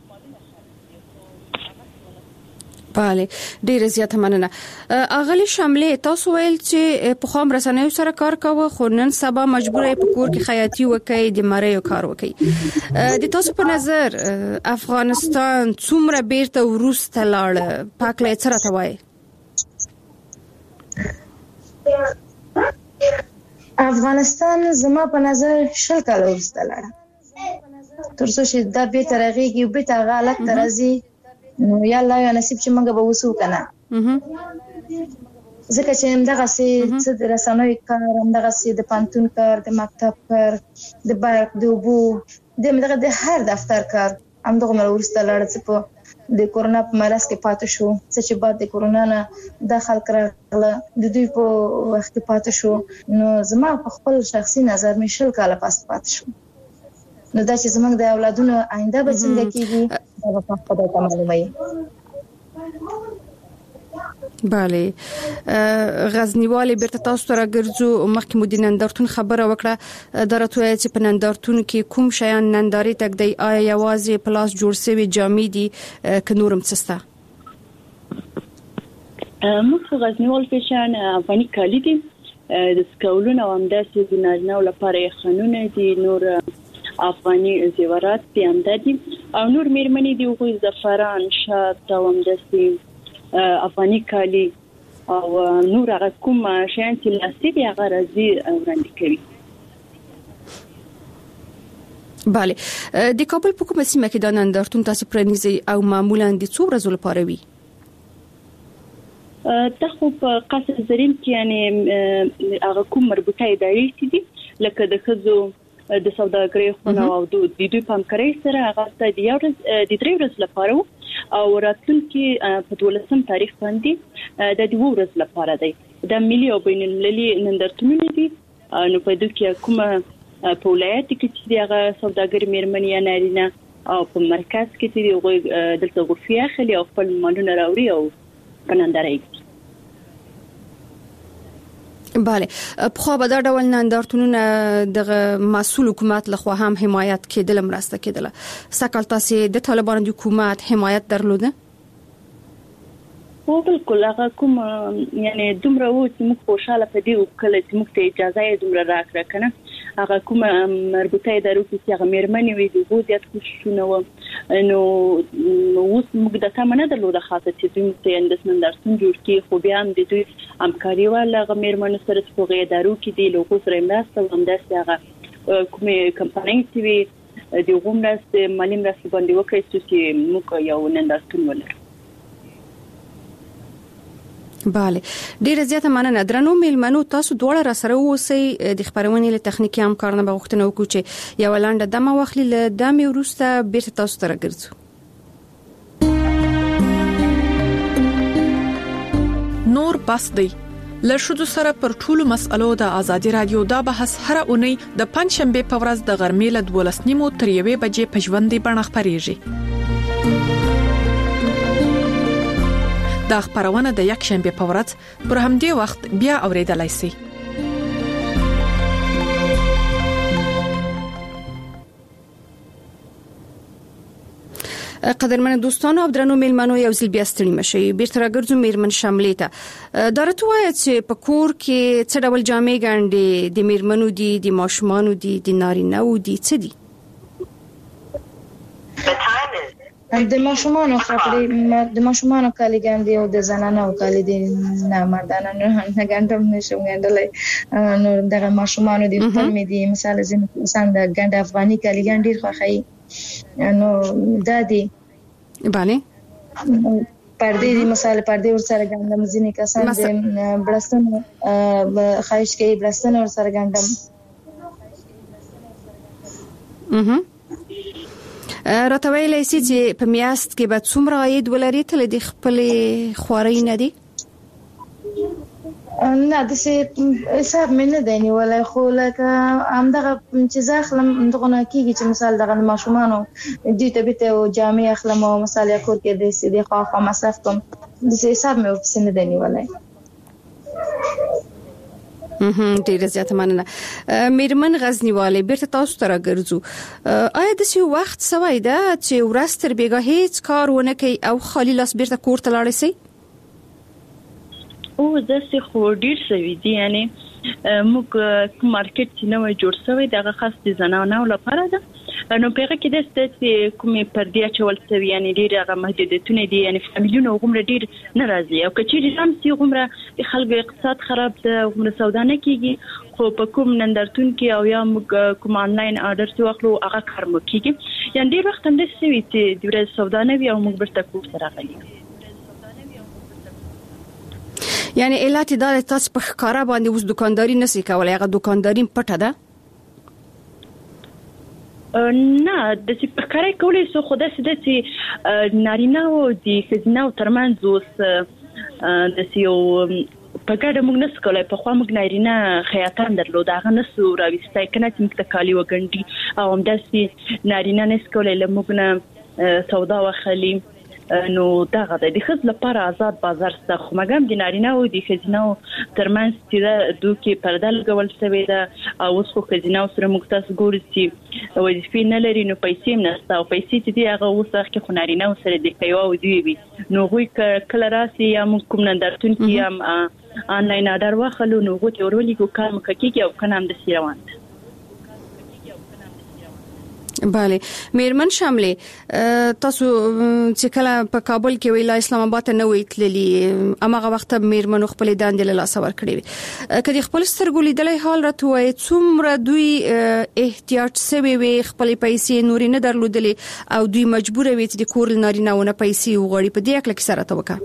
بله ډیره زیاته مننه. اغلی شاملې تاسو ویل چې په خام رسنیو سره کار کوي خو نن سبا مجبور یې په کور کې خیاطي وکړي د مریو کار وکړي. د تاسو په نظر افغانستان څومره بیرته وروسته لاړ پاکله سره توای؟ افغانستان زما په نظر 10 کاله وروسته لاړ ترڅو چې دا به ترغیږي به تا غلط ترازی نو یا الله یا نصیب چې موږ به وسو کنه ځکه چې همدغه څه د رسنوي کار همدغه څه د پانتون کار د مکتب کار د برق د اوبو دغه د هر دفتر کار همدغه مر ورسته لاړ چې په د کورونا په مرز کې پاتې شو چې بعد د کورونا نه داخل کړل د دوی په وخت پاتې شو نو زما په خپل شخصي نظر مې 10 کاله پاتې شو نو دا چې زمونږ د اولادونو آینده به څنګه کیږي دا په خپل ته معلومه وي. بله غزنیوالی بیرته تاسو ته راګرځو مخکې مو د نندارتون خبره وکړه درته وایي چې په نندارتون کې کوم شیان ننداري تک دی آیا یوازې پلاس جوړ شوی جامې دي که نورم څه شته؟ موږ غزنیوال فیشن افغاني کالي دي د سکولونو او همداسې د نارینه‌و لپاره خانونه دي نور افغاني زیورات دي همدادي او نور میرمنې دي هغوی زعفران شات او همداسې افغاني کالي او نور هغه کوم شیان چې لاسي دي هغه راځي وړاندې کوي. بله د کابل په کومه سیمه کې د نندارتون تاسو پرانیزي او معمولا د څو ورځو لپاره وي؟ ته خو په قصر زرین کې یعنی هغه کوم مربوطه ادارې دي لکه د خزو د سوداګرۍ خونه او د دوی په همکارۍ سره هغه د 3 ورځې لپاره او راتلونکي په 12 تاریخ باندې د 2 ورځې لپاره دی د ملي او بین المللي نندارتونونه دي نو په دوی کې کومه په ولایت کې چې هغه سوداګر میرمنې یا نارینه او په مرکز کې چې هغه دلته غوښتي اخلي او خپل مالونه راوړي او په ننداري. بله په خو به دا ډول نندارتونونه د مسؤل حکومت لخوا هم حمایت کېدل مرسته کېدل سکهال تاسو د طالبانو د حکومت حمایت درلوده؟ او بالکل هغه کوم یعنی دومره و چې موږ خوشاله پدې وکړل چې موږ ته اجازه یې دومره راکړه کنه هغه کوم مربوطه ادارو چې هغه میرمنې وي د وو زیات خوشونه و نو اوس موږ د تمنه درلوده خاصه چې دوی ته اندس نندارتون جوړ کړي خو بیا هم د دوی همکاري ولا هغه میرمنو سره په ادارو کې دی لوګو سره مرسته همداسې هغه کومه کمپاین چې وي د غومرسته مالي مرسته باندې وکړي چې موږ یو نندارتون ولرو. بله ډیره زیاته مننه درنو میلمنو تاسو دواړه را سره اوسئ د خبرونې له تخنیکی همکارانو بغوښتنه وکړو چې یو لنډه دمه واخلي له دمه وروسته بیرته تاسو ته راګرځو. نور بس دی له شذو سره پر ټولو مسألو د ازادي رادیو دا بحث هر اونۍ د پنځشنبه په ورځ د غرمې له 12:30 تر 1 بجې په ژوندۍ بڼه خبريږي. دا خبرونه د یک شنبه په ورځ پر همدې وخت بیا اوریدلای شئ. قدرمن دوستانو او درنو میلمنو یو ځل بیا ستړي مشي بیرته راګرځو میرمن شاملې ته درته وایي چې په کور کې څه ډول جامې ګاندې د میرمنو دي د ماشومانو دي د نارینه‌و دي څه دي د ماشومانو خپل د ماشومانو کالي ګاندې او د زنانو کالي دي نه مردانه نه ګاندم نشم ګاندلای نو دغه ماشومانو دي په مې دي مثال زین انسان د ګاند افغاني کالي ګاندې خوخی نو دادی باندې پردې دي مثال پردې ور سره ګاندم ځینې کسان د بلستان خایش کې بلستان ور سره ګاندم راته ویلای شي چې په میاشت کې به څومره عاید ولري تل د خپل خواري نه دي نه د څه حساب مې نه دی نیولای خو لکه همدغه چې ځخلم دغه نه کیږي چې مثال دغه ماشومانو دې ته به او جامع اخلم او مثال یا کور کې د سې د خوا مصرف کوم د څه حساب مې وبس نه دی نیولای ډیره زیاته مننه میرمن غزنیواله بیرته تاسو ته راګرځو آیا د څه وخت سوي ده چې ورستر بیګه هیڅ کار ونه کوي او خالی لاس بیرته کور ته لاړ شي او داسې خو ډیر سوي دي یعنی موږ مارکیټ چې نو جوړ شوی دغه خاص دي زنانو لپاره ده نو پیغه کې د ستې کومې پردې چول سوي یعنی ډیر هغه محدودیتونه دي یعنی فامیلونو غومره ډیر ناراضي او کچې هم سي غومره خلکو اقتصاد خراب ده غومره سودا نه کیږي خو په کوم نندرتون کې او یا موږ کوم آنلاین آرډر څو واخلو هغه کار مو کیږي یعنی ډیر وخت هم د سوي چې د ورځ سودا نه وي او موږ برته کوو سره غلي یعنی علت دا تاسو په ښکارا باندې اوس دکانداري نسی کولای هغه دکانداري پټه ده نه د څه په کار کولای سو خدای سده چې نارینه او د خزینه او ترمنځ اوس د سیو په ګډه موږ نس کولای په خوا موږ نارینه خیاطان درلود هغه نسو راوستای کنه چې موږ کالی وګڼي او هم داسې نارینه نس کولای لموږ نه سودا واخلي نو دغه د خځ لپاره آزاد بازار سته خو مګم د نارینه او د خزینه ترمنځ چې دوی پرده لګول شوی ده او اوس خو خزینه سره موږ تاسو ګورئ چې وظیفې نه لري نو پیسې نه سته او پیسې چې دی هغه اوس کې خو نارینه سره د کیوا او دی وي نو غوي کله راسي یا موږ کوم نندرتون کې هم آنلاین آرډر واخلو نو غوته ورولې کو کار مکه او کنه هم د سیروان بله میرمن شاملې تاسو چې کله په کابل کې ویلا اسلام آباد نه ویتللی اماغه وخت میرمن خپل داندې له لاس ور کړی کدي خپل سترګو لیدلې حال راټوي څومره دوی احتیاط سوي وي خپل پیسې نوري نه درلودلې او دوی مجبور وي چې د کور نارینهونه پیسې وغوړي په دې اکل کې سره توکا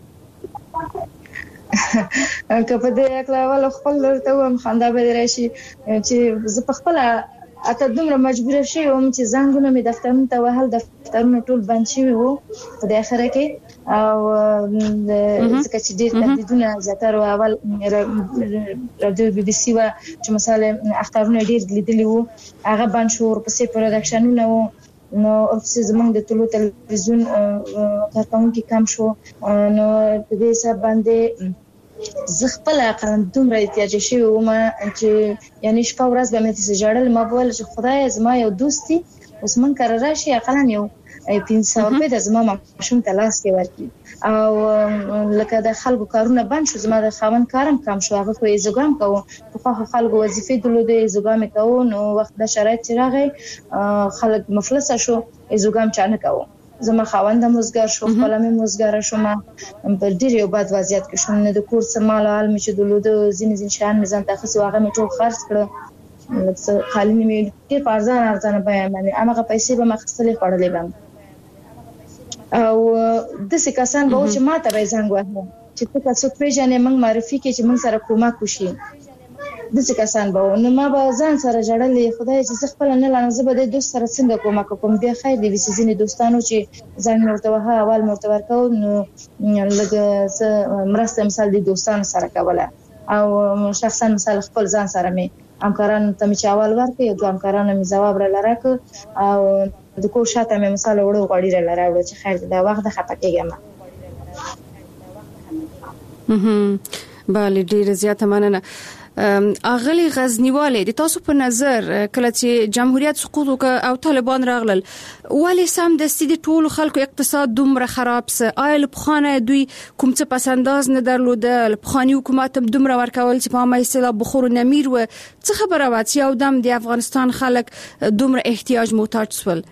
که په دې اکل ول خپل ته هم خندا به راشي چې زه په خپل اته دومره مجبور شوم چې زنګونه می دفترونو ته وهل دفترونه ټول بند شوي وو په اخر کې او ځکه چې ډېر تهدیدونه زیاتره اول رادیو بي بي سي چې مثلا اخترونه ډېر لیدلی وو هغه بند شو ورپسې پروډکشنونه وو نو افسوس زمونږ د ټولو تلویزیون کارکونکو کم شو نو په دې حساب باندې زغپل اقران دومره احتیاج شي او ما چې یعنی شپه ورځ به مې ته جوړل ما بول چې خدای زما یو دوستي اوس من کار راشي اقلن یو 500 روپے د زما ماشوم ته لاس کې ورکی او لکه د خلکو کارونه بند شو زما د خاون کارم کم شو هغه خو ایزوګام کوو په خلکو وظیفه دلوده ایزوګام کوو نو وخت د شرایط راغی خلک مفلس شو ایزوګام چانه کوو زما خاوند موزګار شو خپل مې موزګار شو ما په ډیر یو بد وضعیت کې شوم نه د کور سمال حال مې چې دلوده زین شان مې ځان تخصص واغه مې ټول خرڅ کړ لکه خالي مې ډیر ارزان بیان باندې هغه پیسې به مخصلې خړلې بم او د څه کسان به چې ما ته به زنګ وهه چې تاسو پیژنې موږ معرفي کې چې موږ سره کومک وشي د څه کسان به نو ما به ځان سره جړلې خدای چې خپل نه لانه زه به د دوست سره څنګه کومک کوم بیا خیر دی چې ځینې دوستانو چې ځان مرته وها اول مرته ورکو نو لکه مرسته مثال د دوستانو سره کوله او شخصا مثال خپل ځان سره مې همکاران ته مې چاوال ورکې او همکاران مې جواب را لراک او د کو شاته مې مثال وړو غړي را لراوړو چې خیر دا وخت خپه کېږم بله ډیره زیاته مننه اغلی غزنیواله د تاسو په نظر کله چې جمهوریت سقوط وکړ او طالبان راغلل ولې سم د ستې ټولو خلکو اقتصاد دومره خراب سه آیا لپخانه دوی کوم څه پسنداز نه درلود لپخانی حکومت هم دومره ورکول چې په ما اصطلاح بخور نمیر و څه خبره و چې یو دم د افغانستان خلک دومره احتیاج محتاج سول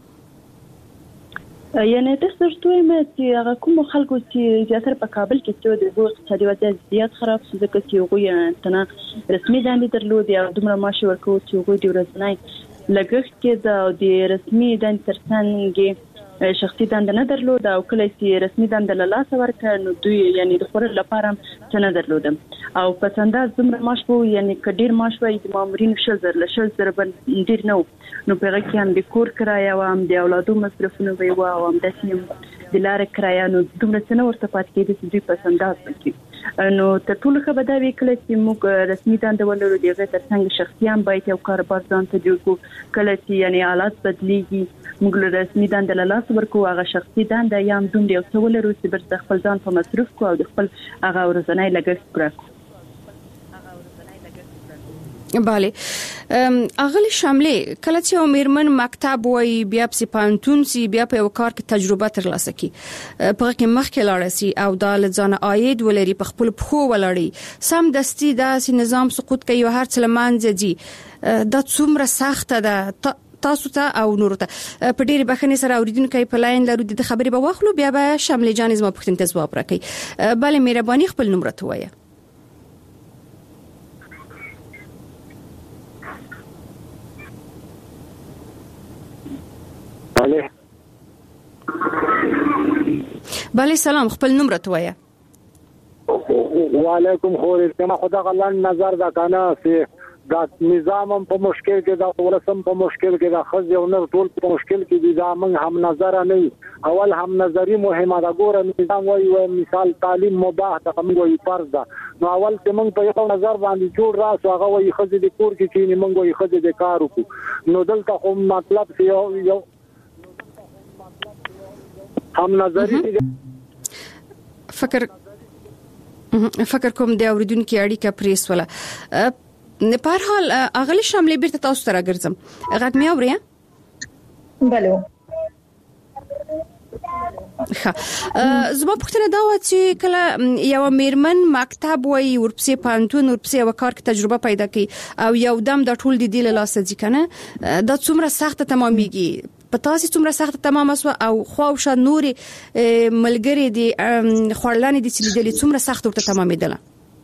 یعنی د سرتوي مې چې هغه کوم خلکو چې زیاتره په کابل کې چې د اقتصادي وضعیت زیات خراب شو ځکه چې هغوی تنه رسمي دندې درلود یا دومره معاش ورکو چې هغوی د ورځنی لګښت کې د رسمي دندې ترڅنګ شخصي دنده نه درلود او کله چې رسمي دنده له لاسه ورکړ نو دوی یعنی د خور لپاره څه نه درلود او په انداز دومره معاش وو یعنی کډیر معاش وای د مامورینو 1000 باندې ډیر نو په هغه کې هم د کور کرایه او هم د اولادو مصرفونه وي او هم د سیم د لارې کرایه نو دومره څه نه ورته پات کېږي چې دوی په انداز وکړي نو ته ټول خبر دا وکړه چې موږ رسمي دنده ولرو دغه ترڅنګ شخصیان باید یو کاروبار ځان ته جوړ کړو کله چې یعنی حالات بدلیږي موږ له رسمي دنده له لاس ورکو هغه شخصي دنده یا هم دومره یو څه ولرو چې بر خپل ځان په مصرف کو او د خپل هغه ورځنی لګښت پوره کړو بله اغلی شامله کله چې میرمن مکتب وای بیا په پانتون سی بیا په یو کار کې تجربه ترلاسه کی په کې مخکې لاړ سي او د ځان عاید ولري په خپل پخو ولړي سم دستي د نظام سقوط کوي او هر څه لمانځي دي د څومره سخته ده تاسو ته او نور ته په ډېر بخنه سره اوریدونکو په لاین لرو د خبرې به واخلو بیا به شامله جان زما پوښتنه ته ځواب راکړي بله مهرباني خپل نمبر ته وایي بله سلام خپل نمبر ته وایي وعلیکم خیر کما خدا غلان نظر دا کنه چې دا نظام په مشکل کې دا ولسم په مشکل کې دا خځه او نر ټول په مشکل کې دي دا موږ هم نظر نه اول هم نظری مهمه دا ګوره نظام وایي مثال تعلیم مباح ده موږ وایي فرض ده نو اول چې موږ په یو نظر باندې جوړ راسو هغه وایي خځه د کور کې چې موږ وایي خځه د کار وکړو نو دلته خو مطلب یو هم نظری فکر کوم د اوریدونکو اړیکه پریس ولا په هر حال اغلی شامله بیرته تاسو سره ګرځم غږ مې اورئ بله زما پوښتنه دا و چې کله یو میرمن مکتب وای ورپسې پانتون ورپسې یو کار کې تجربه پیدا کړي او یو دم د ټول د دې له لاسه ځي کنه دا څومره سخت تمامېږي په تاسو څومره سخت تمام اسو او خو او شاد نوري ملګری دي خړلانې دي چې لیدلې څومره سخت ورته تمامېدله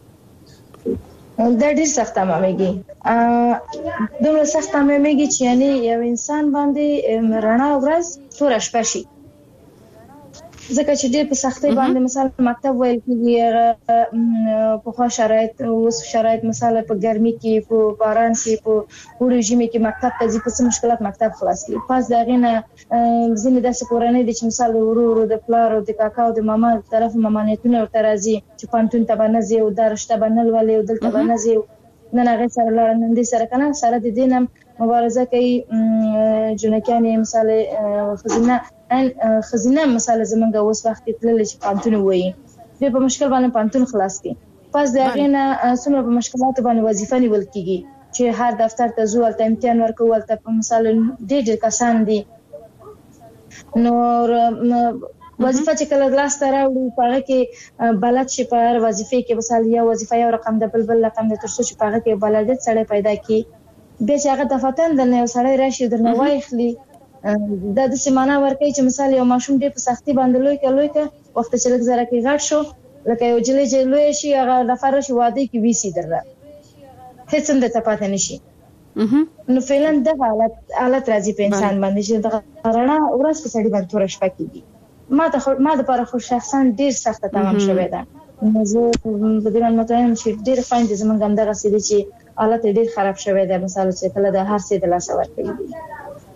دا ډېر سخت تمامېږي دومره سخت تمامېږي چې یعنی یو انسان باندې رڼا ورځ تور شپه شي ځکه چې ډېر په سختۍ باندې مثلا مکتب ویل کېږي په خو شرایط اوس شرایط مثلا په ګرمي کې په باران کې په وړو ژمي کې مکتب ته ځي په څه مشکلات مکتب خلاص کی پس دا غینه ځینې داسې کورنۍ دي چې مثلا ورو د پلار او د کاکا او د ماما طرف مامانیتونه ورته راځي چې پانتون ته باندې زیو درشته باندې ولې او دلته باندې زیو نن هغه سره لاړ نن دې سره کنه سره د دینم مبارزه کوي جنکانې مثلا خزینه مثلا زمونږ اوس وخت تلل چې پانتون وایي به په مشکل باندې پانتون خلاص کی پس دا غینه څومره په مشکلات باندې وظیفه نیول کیږي چې هر دفتر ته زو ولته امتحان ورکول ته مثلا ډېر کسان دي نور وظیفه چې کله لاس ته راوړي په هغه کې بلد شي په هر وظیفه کې مثلا یو وظیفه یو رقم د بلبل رقم د ترڅو چې په هغه کې بلدت سره پیدا کی به چې هغه دفتر د نو سره راشي درنه وایخلی دا د سیمانه ورکه چې مثال یو ماشوم ډېر په سختي باندې لوی ک وخت چې لږ زره کې غټ شو لکه یو جلې لوی شي هغه د فرش واده کې ویسي درره هیڅ هم د تپاتې نشي نو فعلا د حالت راځي په انسان باندې چې د رڼا ورځ په سړي باندې تور شپه کیږي ما د پر خو شخصا ډېر سخت تمام شوی ده نو زه په دې باندې متوجه چې ډېر فاین دي زمونږ هم دغه سړي چې حالت ډېر خراب شوی ده مثلا چې کله د هر څه د لاس ورکړي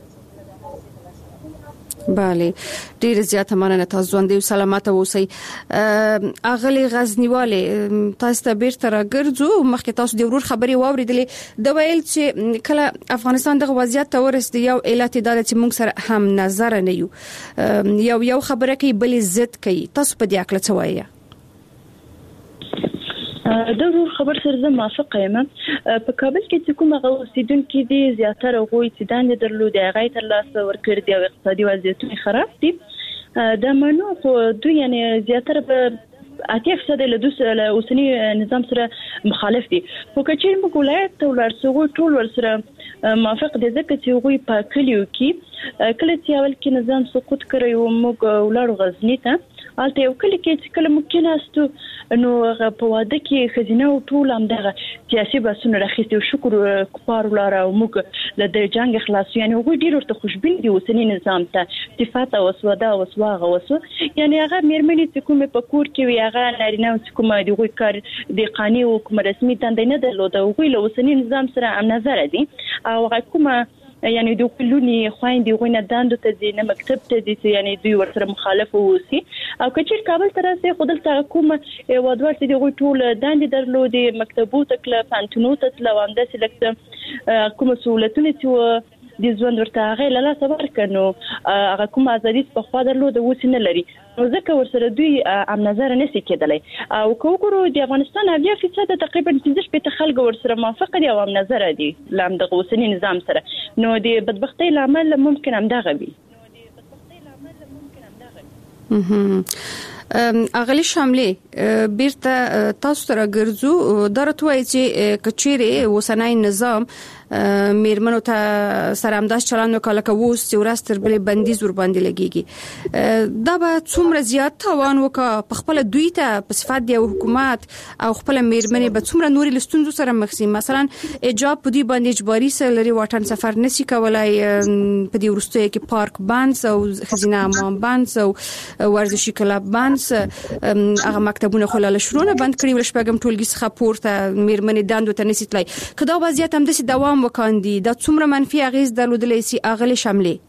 بله ډیر زیات مننه تاسو ژوند او سلامت اوسئ اغلی غزنیواله تاسو ته بیرته راګرځو مخکې تاسو د ورور خبري واوریدلې د ویل چې کله افغانستان دغه وضعیت ته ورسېد یو علت دا چې موږ سره هم نظر نه یو خبره کوي بلې ضد کوي تاسو په دې اړه څه وایي د ورور خبر سره زه موافقه یم. په کابل کې چې کومه اوسیدونکو دي زیاتره غوي چې دانې درلودي هغه تر لاسه ورکړي دي او اقتصادي وضعیت خراب دي. د منو خو دوی یعنی زیاتره په 80% له اوسنی نظام سره مخالف دي. خو کچې موږ ولایت ته ورسېږو ټول ورسره موافق دي ځکه چې غوي په کلیو کې کله چې اول کې نظام سقوط کړی او موږ ولړو غزنی ته البته یو کلی کې چې کله ممکن استو نو په واده کې خزینه او ټول هم دغه سیاسي بحثونه راخېستي او شکر کفار ولاره او موږ د جنگ خلاص یعنی غوي ډیر ورته خوشبین دي اوسنی نظام ته صفات او وسوده او وسواغه وسو یعنی هغه مېرمنې چې کومه په کور کې وي هغه نارینه چې کومه دی غوي کار د قانوني او کوم رسمي تندې نه درلوده غوي له اوسنی نظام سره هم نظر دي او هغه کومه یعنی د کلونی خويندې غوینه داندو ته دي نه مکتب ته دي یعنی دوی ورسره مخالف ووسی او کچیر کابل ته راځي خودل ته کوم وادوار چې غوي ټول داندې درلودي مکتبو ته کله پانتونو ته تلوانده سلیکټ کوم سہولتونه چې د ژوند ورته هغه لاله صبر کړو هغه کوم ازادي په خوا درلوده وسینه لري نو ځکه ورسره دوی ام نظر نه سي کېدلای او کوګورو د افغانستان 80% تقریبا 15% خلک ورسره موافق دي او ام نظر دي لام د اوسنی نظام سره نو د بدبختی لامل ممکن هم دغه وي اغلی شاملې بیرته تاسو تر ګرځو درته وایي چې کچيري وسنای نظام میرمنو ته سره امداش چلانو کاله کووس چې ورستر بلې بندیز ور باندې لګيږي دا به څومره زیات توان وکړه په خپل دوی ته په صفات دی حکومت او خپل میرمنې به څومره نوري لستونزو سره مخ شي مثلا اجاب په دې باندې اجباري سره واټن سفر نشي کولای په دې ورستوي کې پارک بانس او خزینه امام بانس او ورزشي کلاب بانس هغه مکتبونه خلل شرونه بند کړی ول شپږم ټولګي څخه پورته میرمنې داندو ته نشي تلای کدا وضعیت هم د دوام وکاندي دا څومره منفي اغیز درلودلی سي اغلی شاملې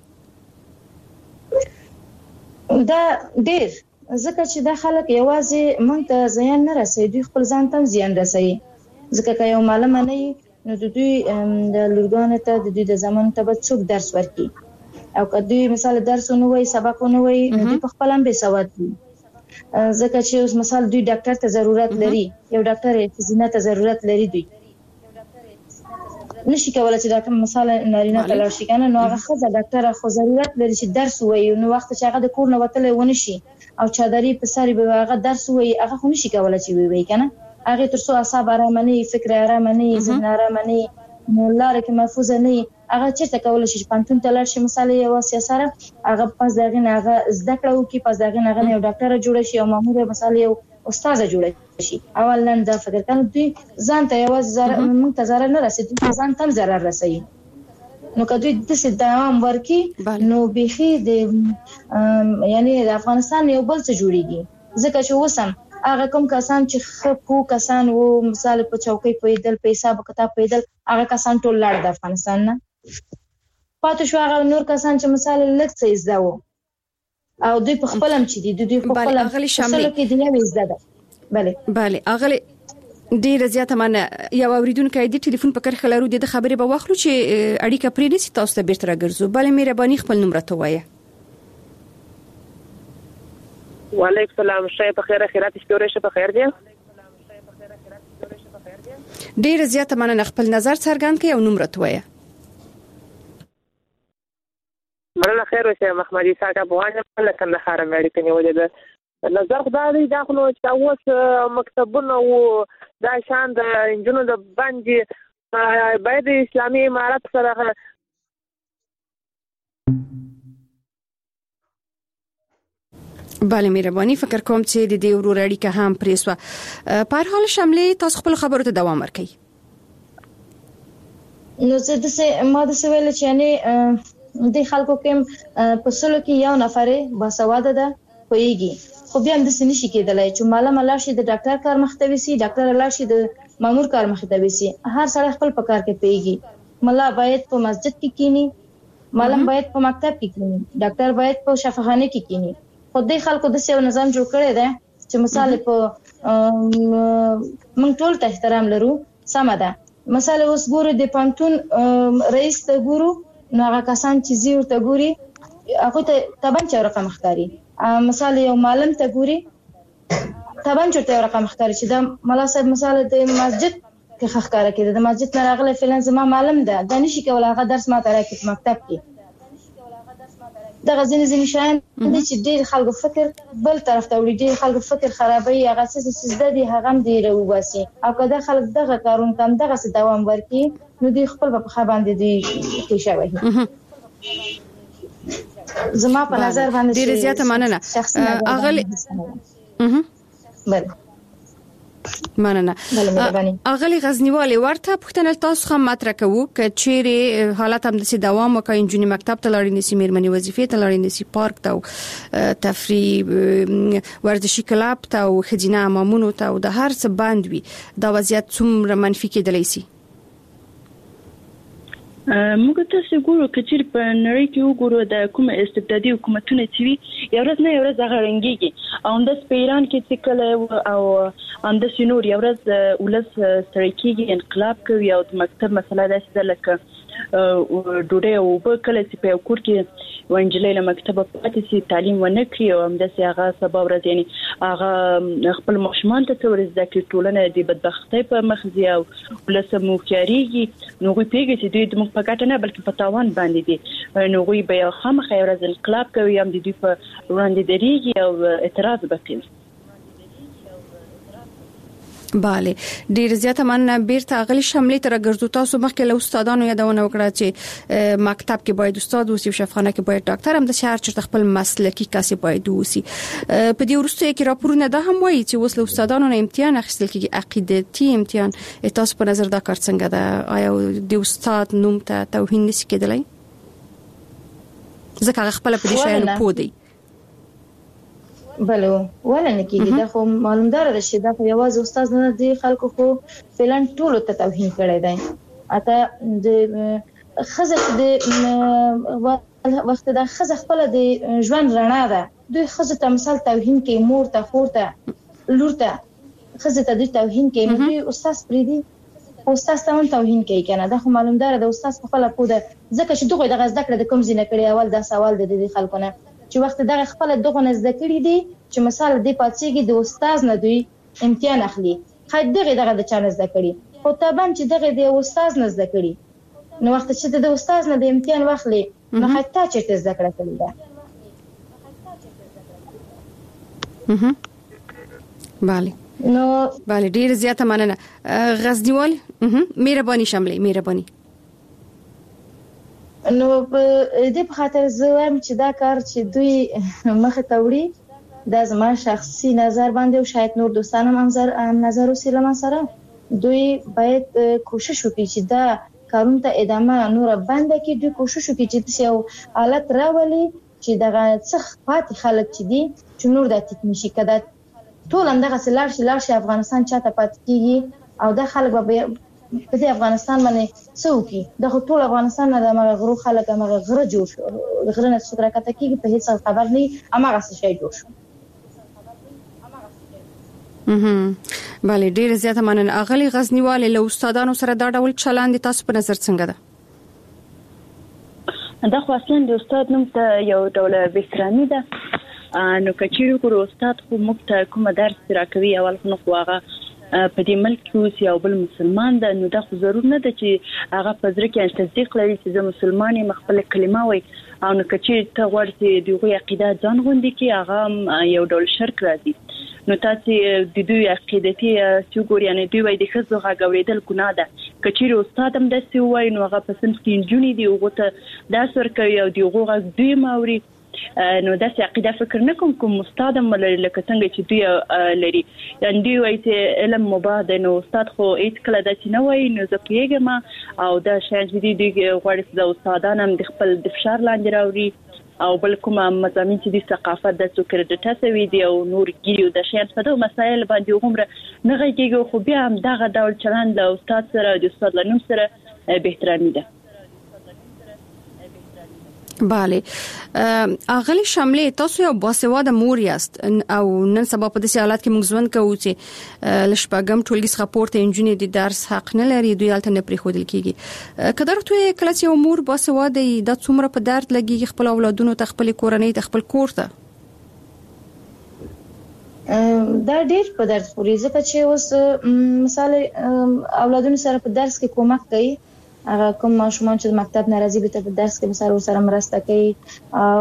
دا ډیر ځکه چې دا خلک یوازې مونږ ته زیان نه رسوي دوی خپل ځان ته زیان رسوي ځکه که یو معلم نه نو دوی د لورګانو ته د دوی د زمانه ته به څوک درس ورکړي او که دوی مثال درس نه وای سبق نه وای دوی په خپل هم به سواد دي ځکه چې اوس مثال دوی ډاکټر ته ضرورت لري یو ډاکټر فزینه ته ضرورت لري دوی نشي کولای چې دا کوم مثال نارینه ته لار شي کنه نو هغه خزه ډاکټر خو ضرورت لري چې درس وایي نو وخت چې هغه د کور نه وتل ونه شي او چادرې په ساري به هغه درس وایي هغه خو نشي کولای چې وایي کنه هغه تر څو اعصاب آرام نه فکر آرام نه ذهن آرام نه نو لاره کې محفوظ نه هغه چې کولای شي پانتون ته لار شي مثال یو سیاسره هغه پس دغه نه هغه زده کړو کې پس دغه نه یو ډاکټر جوړ شي او مامور مثال یو استاد جوړ شي اولا دا فکر کنه دوی ځان ته یو موږ ته zarar نه رسېږي ځان ته zarar رسېږي نو کله د څه دوام ورکی نو بيخي د یعنی د افغانستان یو بل څه جوړیږي ځکه چې وسم هغه کوم کسان چې خو کسان وو مثال په چوکۍ پیدل په حساب کتاب پیدل هغه کسان ټول لاړ د افغانستان نه پاتې شو هغه نور کسان چې مثال لږ څه زده او دوی په خپل هم چې دوی په خپل اغلی شاملې کې دی نه زده بله اغلی ډیر زیاته منه یو اوریدونکو د ټلیفون په کرخه لرو د خبرې به واخلو چې اړیکه پرې نسی تاسو ته بیرته راګرځو بل مهرباني خپل نمبر ته وایي وعلیکم السلام شای په خیر خیرات شپورې په خیر دی ډیر زیاته منه خپل نظر څرګند کړئ او نمبر ته وایي مرله خیر وشه محمدي ساکا بوانه په کنه خارم اړیکه نیولې ده نظر خدای داخلو چې اوس مکتبونه او دا شان د انجنونو د باندې باید اسلامي امارات سره بله مهرباني فکر کوم چې د دې ورور اړیکه هم پریسوه په حال شاملې تاسو خپل خبرو ته دوام ورکړئ نو زه د ما د سویل چې یعنی د خلکو کې په سلو کې یو نفرې باسواده ده پويږي خو بیا هم د سني شي کېدلای چې معلم الله شي د ډاکټر کار مختوي سي ډاکټر الله شي د مامور کار مختوي سي هر سړی خپل په کار کې پويږي ملا باید په مسجد کې کینی معلم باید په مکتب کې کینی ډاکټر باید په شفاخانه کې کینی خو د خلکو د سیو نظام جوړ کړی دی چې مثال په موږ ټول ته احترام لرو سم ده مثال اوس ګورو د پانتون رئیس ته ګورو نو هغه کسان چې زی ورته ګوري هغه ته تبن چې رقم ښکاری مثال یو معلم ته ګوري تابان چورته یو رقم ښکاري چې دا ملا صاحب مثال د مسجد کې ښکارا کېده د مسجد نه راغله فلان زما معلم ده دا نشي کولای هغه درس ما ته راکړي په مکتب کې دا ځینې شیان دي چې ډېر خلکو فکر بل طرف ته وړي ډېر خلکو فکر خرابوي هغه څه سجده دي هغه هم ډېر وباسي او کله خلک دغه کارون کم دغه څه دوام ورکړي نو دوی خپل په خبر باندې دي کې شوی زما په نظر باندې ډېر زیاته مننه اغلی مننه اغلی غزنیوالي ورته پښتنه تاسو هم مطرح کوو ک چیرې حالت هم د دوام وکړي انجونی مکتب ته لاړې نسی میرمنې وظیفې ته لاړې نسی پارک ته تفریح ورزشي کلاب ته او خزینه امامونو ته او د هر څه باندې دا وضعیت څومره منفي کېدلی شي موږ تاسو ګورو کچیر په نړۍ کې وګورو د کومه استبدادي حکومتونه چې وي یو ورځ نه یو ورځ هغه رنګيږي او د سپیران کې چې کله او د سينور یو ورځ ولس سره کېږي انقلاب کوي او د مکتب مسله ده چې لکه ډوډۍ او په کله چې په کور کې وانجلې له مکتبه پاتې سي تعلیم ونه کړی او هم د هغه سبب راځي یعنی هغه خپل ماشومان ته ورز د ټولنه د بدبختی په مخزي او ولسمو کېریږي نو غوي پیږي چې دوی د مخ په ګټه نه بلکې په تاوان باندې دي نو غوي به خامخا ورځ انقلاب کوي هم د دوی په وړاندې درېږي او اعتراض وکړي bale ډیر زیاته مننه بیرته غلی شملې تر ګرځو تاسو مخکې له استادانو یادونه وکړه چې مکتب کې باید استاد اوسي شفاخانه کې باید ډاکټر هم د شهر چې خپل مسلکی کسي باید اوسي په دې ورسته کې راپورونه ده هم وایي چې وسله استادانو نه امتحان اخیستل کېږي عقیدتي امتحان تاسو په نظر دا کار څنګه ده آیا د استاد نوم ته توهین نشي کېدلی ځکه خپل په دې شایانو پودي بله ولا نه کېږي دا خو معلومدار ده چې دا خو یوازې استاد نه دی خلکو خو فعلا ټول ته توهین کړی دی اته د خزه د وخت د خزه خپل د ژوند رڼا ده دوی خزه ته مثال توهین کوي مور ته خور ته لور ته خزه ته د توهین کوي دوی استاد پریدي استاد ته هم توهین کوي کنه دا خو معلومدار ده استاد خپل پوده ځکه چې دغه د غزه کړه د کوم ځینه کړی اول دا سوال د دې خلکو نه چې وخت دغه خپل دغه نزد کړی دي چې مثال د پاتېږي د استاد نه دوی امتحان اخلي خای دغه د چا نزد کړی خو طبعا چې دغه د استاد نزد کړی نو وخت چې د استاد نه د امتحان واخلي نو حتی چې تزد کړی ده bale نو bale ډیر زیاته مننه غزنیوال مهرباني شاملې مهرباني نو په دې په خاطر زه وایم چې دا کار چې دوی مخه توړي دا زما شخصي نظر باندې او شاید نور دوستانو هم نظر وسیله ما سره دوی باید کوشش وکړي چې دا کارون ته ادامه نور باندې کې دوی کوشش وکړي چې یو حالت راولي چې دغه څخ پاتې خلک چې دي چې نور د تکنیشي کده ټول اندغه سلار شي افغانستان چاته پاتې کیږي او دا خلک به په افغانستان باندې څوکي د ټول افغانستان نه د غرو خلک هغه غره جوړ شو غره نه څوک راکته کیږي په هیڅ خبر نه هغه څه شي جوړ شو bale ډیر زیاته مننه اغلی غزنیوالي له استادانو سره دا ډول چلند تاسو په نظر څنګه ده دا خو اصلا د استاد نوم ته یو ډول بهترامي ده نو کچېرو کو استاد خو موږ ته کوم درس راکوي اول خو هغه په دې ملک کې یو بل مسلمان ده نو دا خو ضرور نه ده چې هغه په ځر کې تصدیق لري چې زه مسلمان یم خپل کلمه وای او نو کچې ته ورته دغه عقیده ځان غوندي کې هغه یو ډول شرک راځي نو تاسو د دوی عقیدتي څوګور یعنی دوی وای د خزو غاوریدل ګناه ده کچې استاد هم د سی وای نو هغه په سم کې جونی دی او ته دا سر کوي او دغه غږ دوی ماوري نو دا عقیده فکر نه کوم استاد ملي لکه څنګه چې دوی لري یعنی دوی وایي چې علم مباد نو استاد خو هیڅ کله د چنه وایي نو زه پیګم او دا شاید دې غوړې د استادانو هم د خپل د فشار لاندې راوړي او بل کومه مضامین چې د ثقافت د څوکر د تاسوي دی او نور ګیرو د شاید په دوه مسایل باندې عمره نه غږیږي خو بیا هم دغه ډول چلند له استاد سره د استاد لنوم سره بهترامي ده bale اغلی شاملې تاسو یو باسواده مور یاست او نن سبا په دې حالت کې موږ ځوان کوو چې لشپاګم ټولګي څخه پورته انجینر د درس حق نه لري دوی الته نه پرې خودل کیږي کله ته کله چې امور باسواده د څومره په درد لګي خپل اولادونو ته خپل کورنۍ ته خپل کور ته دا ډیر په درد خوري ځکه چې اوس مثال اولادونو سره په درس کې کومک کوي هغه کوم ماشومان چې مکتب ناراضي به په درس کې مثال سره مرسته کوي او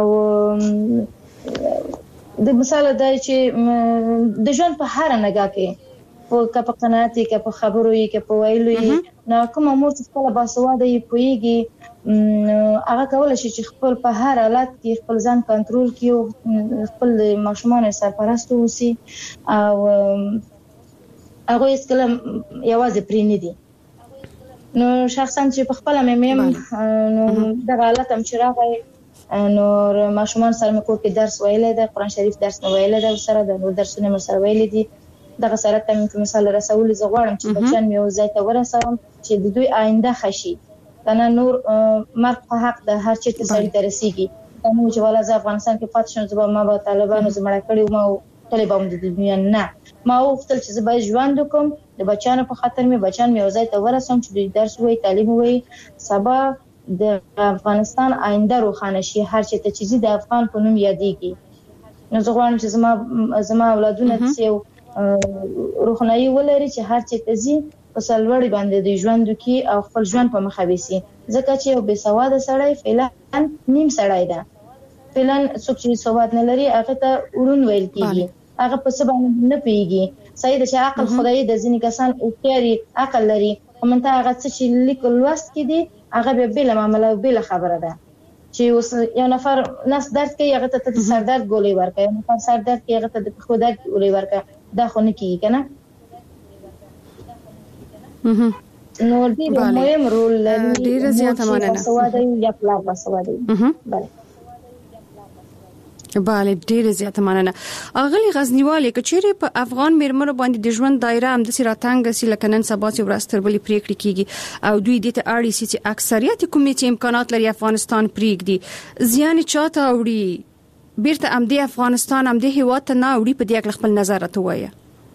د مثال دا چې د ژوند په هر نګاه کې په قناعت کې په خبرو کې په ویلو نه کوم امور چې خپل باسواده یې پويږي هغه کول شي چې خپل په هر حالت کې خپل ځان کنټرول کړي او خپل ماشومان سرپرست اوسي او هغه هیڅ کله یوازې پرې نه دي نو شخصا چې په خپل مېم نو د حالت هم چې راغی نو ماشومان سره مې کور کې درس ویلې ده قرآن شریف درس نه ویلې ده سره د نور درسونه مې سره ویلې دي دغه سره تم په مثال رسول زغوارم چې بچن مې وځي ته ورسوم چې د دوی آینده خشي کنه نور مرګ په حق د هر چا سړي درسيږي نو چې ولا ز افغانستان کې پات شنو زما ما به طالبانو زمړه کړي ما طالبان د دنیا نه ما وختل چې زما ژوند کوم د بچانو په خاطر مې بچان مې وځي ته ورسوم چې دوی درس وای تعلیم وای سبا د افغانستان آینده روښانه شي هر چا ته چې د افغان په نوم یادېږي نو زه غواړم چې زما اولادونه چې روښنايي ولري چې هر څه تزي په سلوړی باندې د ژوند کې او خپل ژوند په مخه ويسي ځکه چې یو بے سواده سړی فعلا نیم سړی ده فعلا څوک چې سواد نه لري هغه ته ورون ویل کیږي هغه په سبا نه پیږي صحیح ده چې عقل خدای د ځینې کسان او کېري عقل لري کومنته هغه څه چې لیکل لوست کړي هغه به بل معاملې او بل خبره ده چې اوس یو نفر ناس درد کوي هغه ته سر درد ګولې ورکړي یو نفر سر درد کوي هغه ته د خو درد ګولې ورکړي دا خو نه کیږي کنه نو دې مهم رول لري ډیر زیاته مننه سواده یا پلا سواده bale ډیره زیاته مننه اغلی غزنیواله کچېره په افغان میرمنو باندې د ژوند دایره هم د سراتنګ سي لکنن سبا چې ورستر بلی پریکړه کیږي او دوی د ته اړي سي چې اکثریت کومې چې امکانات لري افغانستان پریږدي زیان چاته وړي بیرته ام دی افغانستان ام دی هیواد ته نه وړي په دې اړه خپل نظر راته وایي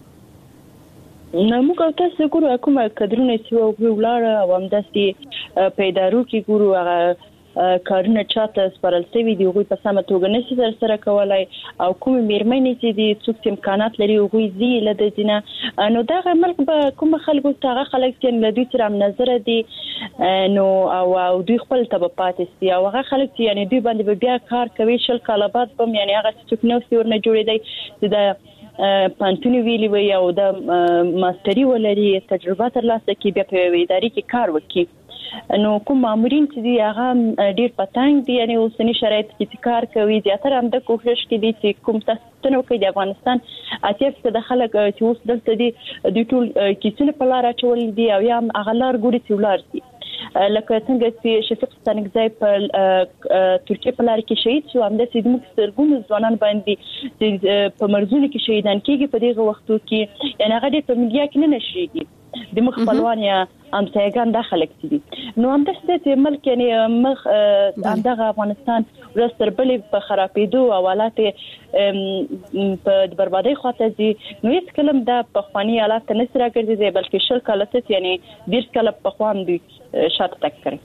نو موږ تاسو ګورو کومه کډرونه چې ولاړه او هم داسې پیدارو کې ګورو هغه کارونه چاته سپارل شوی دی غوي په سمه توګه نشي سره کولای او کوم میرمنې چې دي څوک امکانات لري غوي زی له دینه نو دا ملک به کوم خلکو ته خلک چې له دوی سره نظر دي نو او دوی خپل ته پاتې سي او هغه خلک چې یعنی دوی باندې بیا کار کوي شل کاله بعد بم یعنی هغه څوک نو سورنه جوړې دی چې دا پانتونی ویلی وي او د ماستری ولري تجربه ترلاسه کی بیا په ادارې کې کار وکړي نو کوم مامورین چې دی هغه ډیر پتنګ دي یعنی اوسنی شرایط کې کار کوي زیاتره هم د کوشش کوي چې کوم تاسو نو کې د افغانستان اتیف څخه د خلک چې اوس دلته دي د ټول کیسونه په لار اچول دي او یا اغلار ګوري چې ولار دي لکه څنګه چې شفیق ستانګزای په ترکیه په لار کې شهید شو هم د سیدمو سترګونو ځوانان باندې په مرزونه کې شهیدان کېږي په دغه وختو کې یعنی هغه د میډیا کې نه نشيږي د مخ خپلوان یا امسایګان داخله کړي نو هم د ملک یعنی مخ دغه افغانستان ورستر بلې په خرابېدو او حالات په بربادي خاطر دي نو هیڅ کلم د پخوانی حالات نه سره ګرځي بلکې شل کاله یعنی ډیر کله پخوان دي شاته تک کړي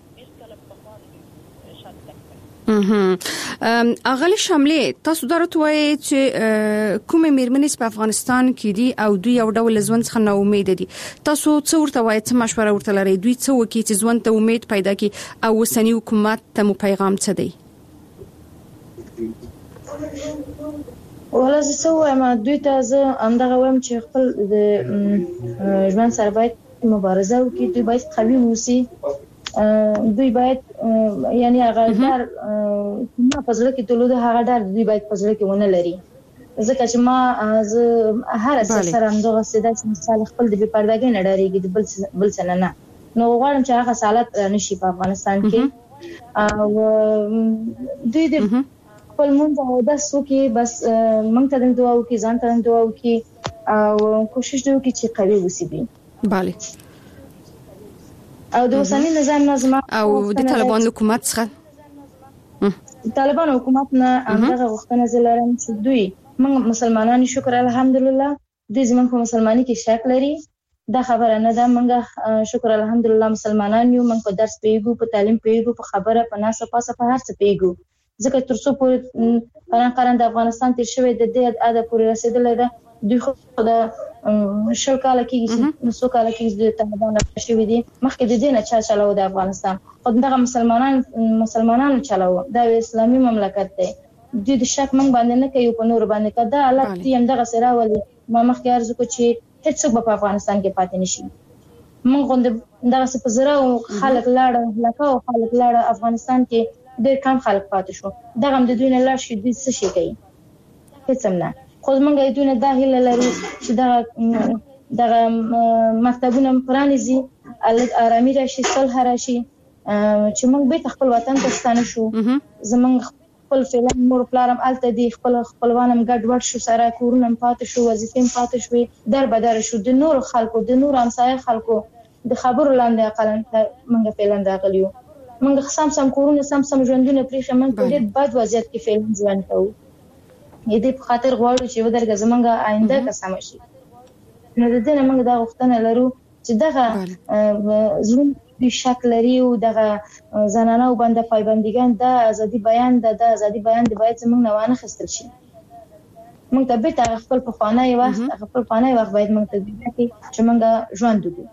اغلی شاملې تاسو درته وایي چې کومه میرمنې په افغانستان کې دي او دوی یو ډول ژوند څخه نه امید دي تاسو څه ورته وایي څه مشوره ورته لري دوی څه وکړي چې ژوند ته امید پیدا کړي او وسنی حکومت ته مو پیغام څه دی ولا زه وایم دوی ته زه همدغه وایم چې خپل د ژوند سره باید مبارزه وکړي دوی باید قوي اوسي دوی باید یعنی هغه ډار ما پزله کې تلو د هغه ډار دوی باید پزله کې ونه لري ځکه چې ما هر سره همدغه ساده چې مثال خپل د بې پردګۍ نه ډارېږي د بل څه نه نو غواړم چې هغه حالت نشي په افغانستان کې او دوی د خپل مونږ او د سوکي بس مونږ ته د دعا وکي ځان ته د دعا وکي او کوشش وکي چې قوي وسی bale او د اوسنی نظام نظم او د طالبان حکومت څخه طالبان حکومت نه هغه وختونه زلرم چې دوی موږ مسلمانان شکر الحمدلله د زمون په مسلمانۍ کې شک لري دا خبره نه ده موږ شکر الحمدلله مسلمانان یو موږ په درس پیګو په تعلیم پیګو په خبره په ناسه پاسه په هر څه پیګو ځکه ترڅو په قران د افغانستان تیر شوی د دې اده پورې رسیدل ده دوی خو د شل کال کې نو کال کې د طالبان شوی دي مخکې د دینه چلاو د افغانستان خو دغه مسلمانانو چلاو دا اسلامي مملکت دی دوی د شک من باندې نه کوي په نور باندې کدا الله دې هم دغه سره ولي ما مخکې ارزو کو چې هیڅ په افغانستان کې پاتې نشي من غوند دغه څه زره خلک لاړ افغانستان کې ډېر کم خلک پاتې شو دغه د دوی نه لاړ شي د څه شي کوي هیڅ نه خو موږ دوی نه د هیله لرو چې دغه مکتبونه پرانیزي آرامي راشي صلح راشي چې موږ به خپل وطن ته ستانه شو زمونږ خپل فعلا مور پلارم الته دي خپلوانم ګډوډ شو سره کورونم پاتې شو وظیفې پاتې شوې در بدر شو د نور خلکو د نور همسایه خلکو د خبرو لاندې اقلن موږ فعلا راغلیو موږ سم کورونه سم ژوندونه پرې موږ په ډېر بد وضعیت کې فعلا ژوند کوو دې په خاطر غواړو چې ودرګه زمونږ آینده که سم شي نو د دې موږ دا غوښتنه لرو چې دغه ظلم د شک لري او دغه زنانه او بنده پایبندګان د ازادي بیان د ازادي بیان د باید زموږ نه وانه خستل شي موږ ته به خپل په خوانای وخت باید موږ ته دې چې موږ ژوند وکړو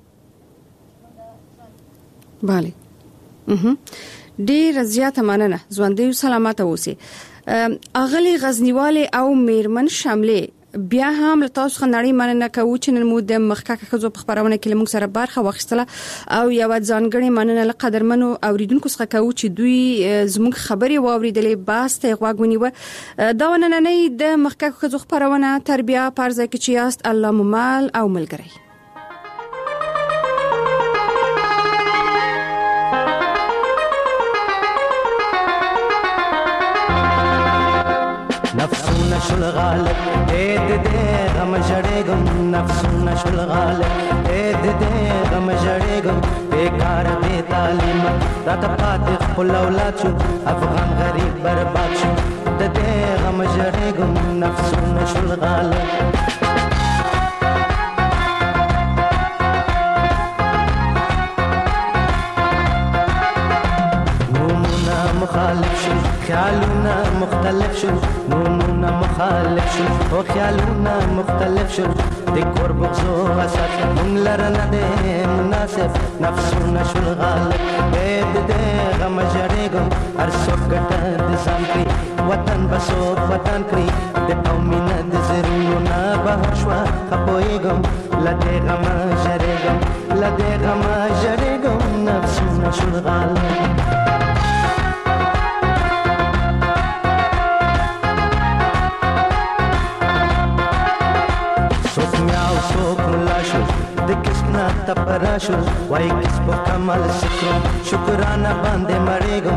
bale ډیر زیاته مننه ژوندۍ سلامت اوسئ اغلی غزنیواله او میرمن شاملې بیا هم له تاسو خنړی مننه کوو چې نن مو د مخککه خزو په خبرونه کې موږ سره برخه واخیستله او یو ځانګړي مننه له قدرمنو اوریدونکو څخه کوو چې دوی زموږ خبري واوریدلې باس ته غوښونی و دا ونننې د مخککه خزو خبرونه تربیه پرځه کې چې یاست الله ممال او ملګری نفسونه شل غالب دې غم جړېګم نفسونه شل غالب دې غم جړېګم بیکار بے تعلیم راته پاتې خپل اولاد شو افغان غریب برباد شو دې غم جړېګم نفسونه شل غالب مخالف شو خیالونه مختلف شو نونونه مخالف شو او خیالونه مختلف شو د کور بغزو اساس مونږ لره نه دی مناسب نفسونه شو غالب دې غم جړېګم هر څوک ګټه د ځان کړي وطن بسو وطن کړي د قومینه د زرونو نه بهر شو خپويګم لدې غم جړېګم نفسونه شو غالب تپراشو وای کس په کمال شکر شکرانه باندې مړېګم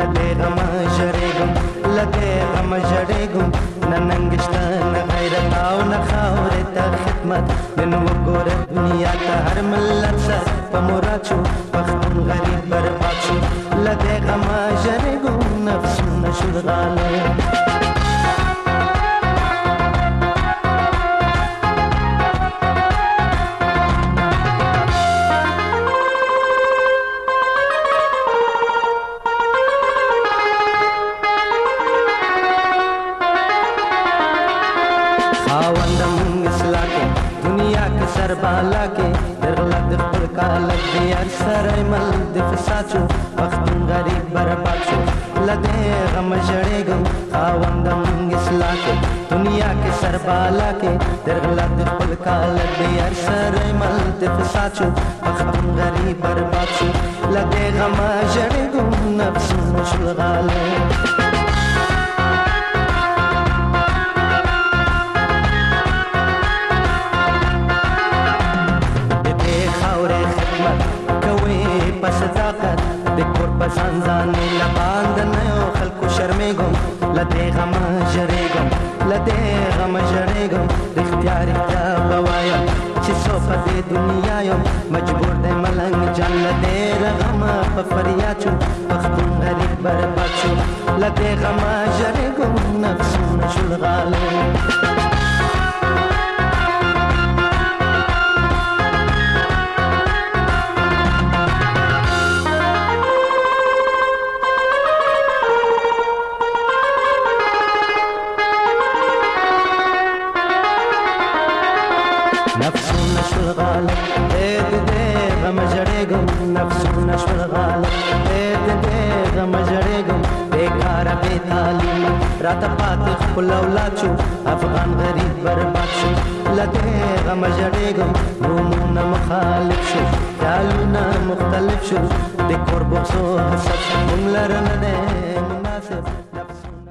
لدې غم جړېګم ننګشته نه غیرت او نه خاورې ته خدمت نن وګوره دنیا ته هر ملت سره په مراد شو پښتون غریب برباد شو لدې غم جړېګم نفسونه شو غالب بالا کې درغلط خپل کالک دی سره مل د فساد شو پښتون غریب برباد شو لدې غم جړېګم خاوندم اصلاح کې دنیا کې سر بالا کې درغلط خپل کالک دی سره مل د فساد شو پښتون غریب برباد شو لدې غم جړېګم نفسونه شو غالب صداقت د کور په ځان لباند نه خلکو شرمېګم لدې غم جړېګم د اختیار ته بوایم چې څو په دې دنیا یم مجبور دی ملنګ جان لدې غم په فریاد شو پښتون غریب برباد شو لدې غم جړېګم نفسونه شو غالب راته پاتې خپل اولاد شو افغان غریب برباد شو لته غم جړېګم نومونه مخالف شو خیالونه مختلف شو د کور بوسو حسد مونږ لره نه مناسب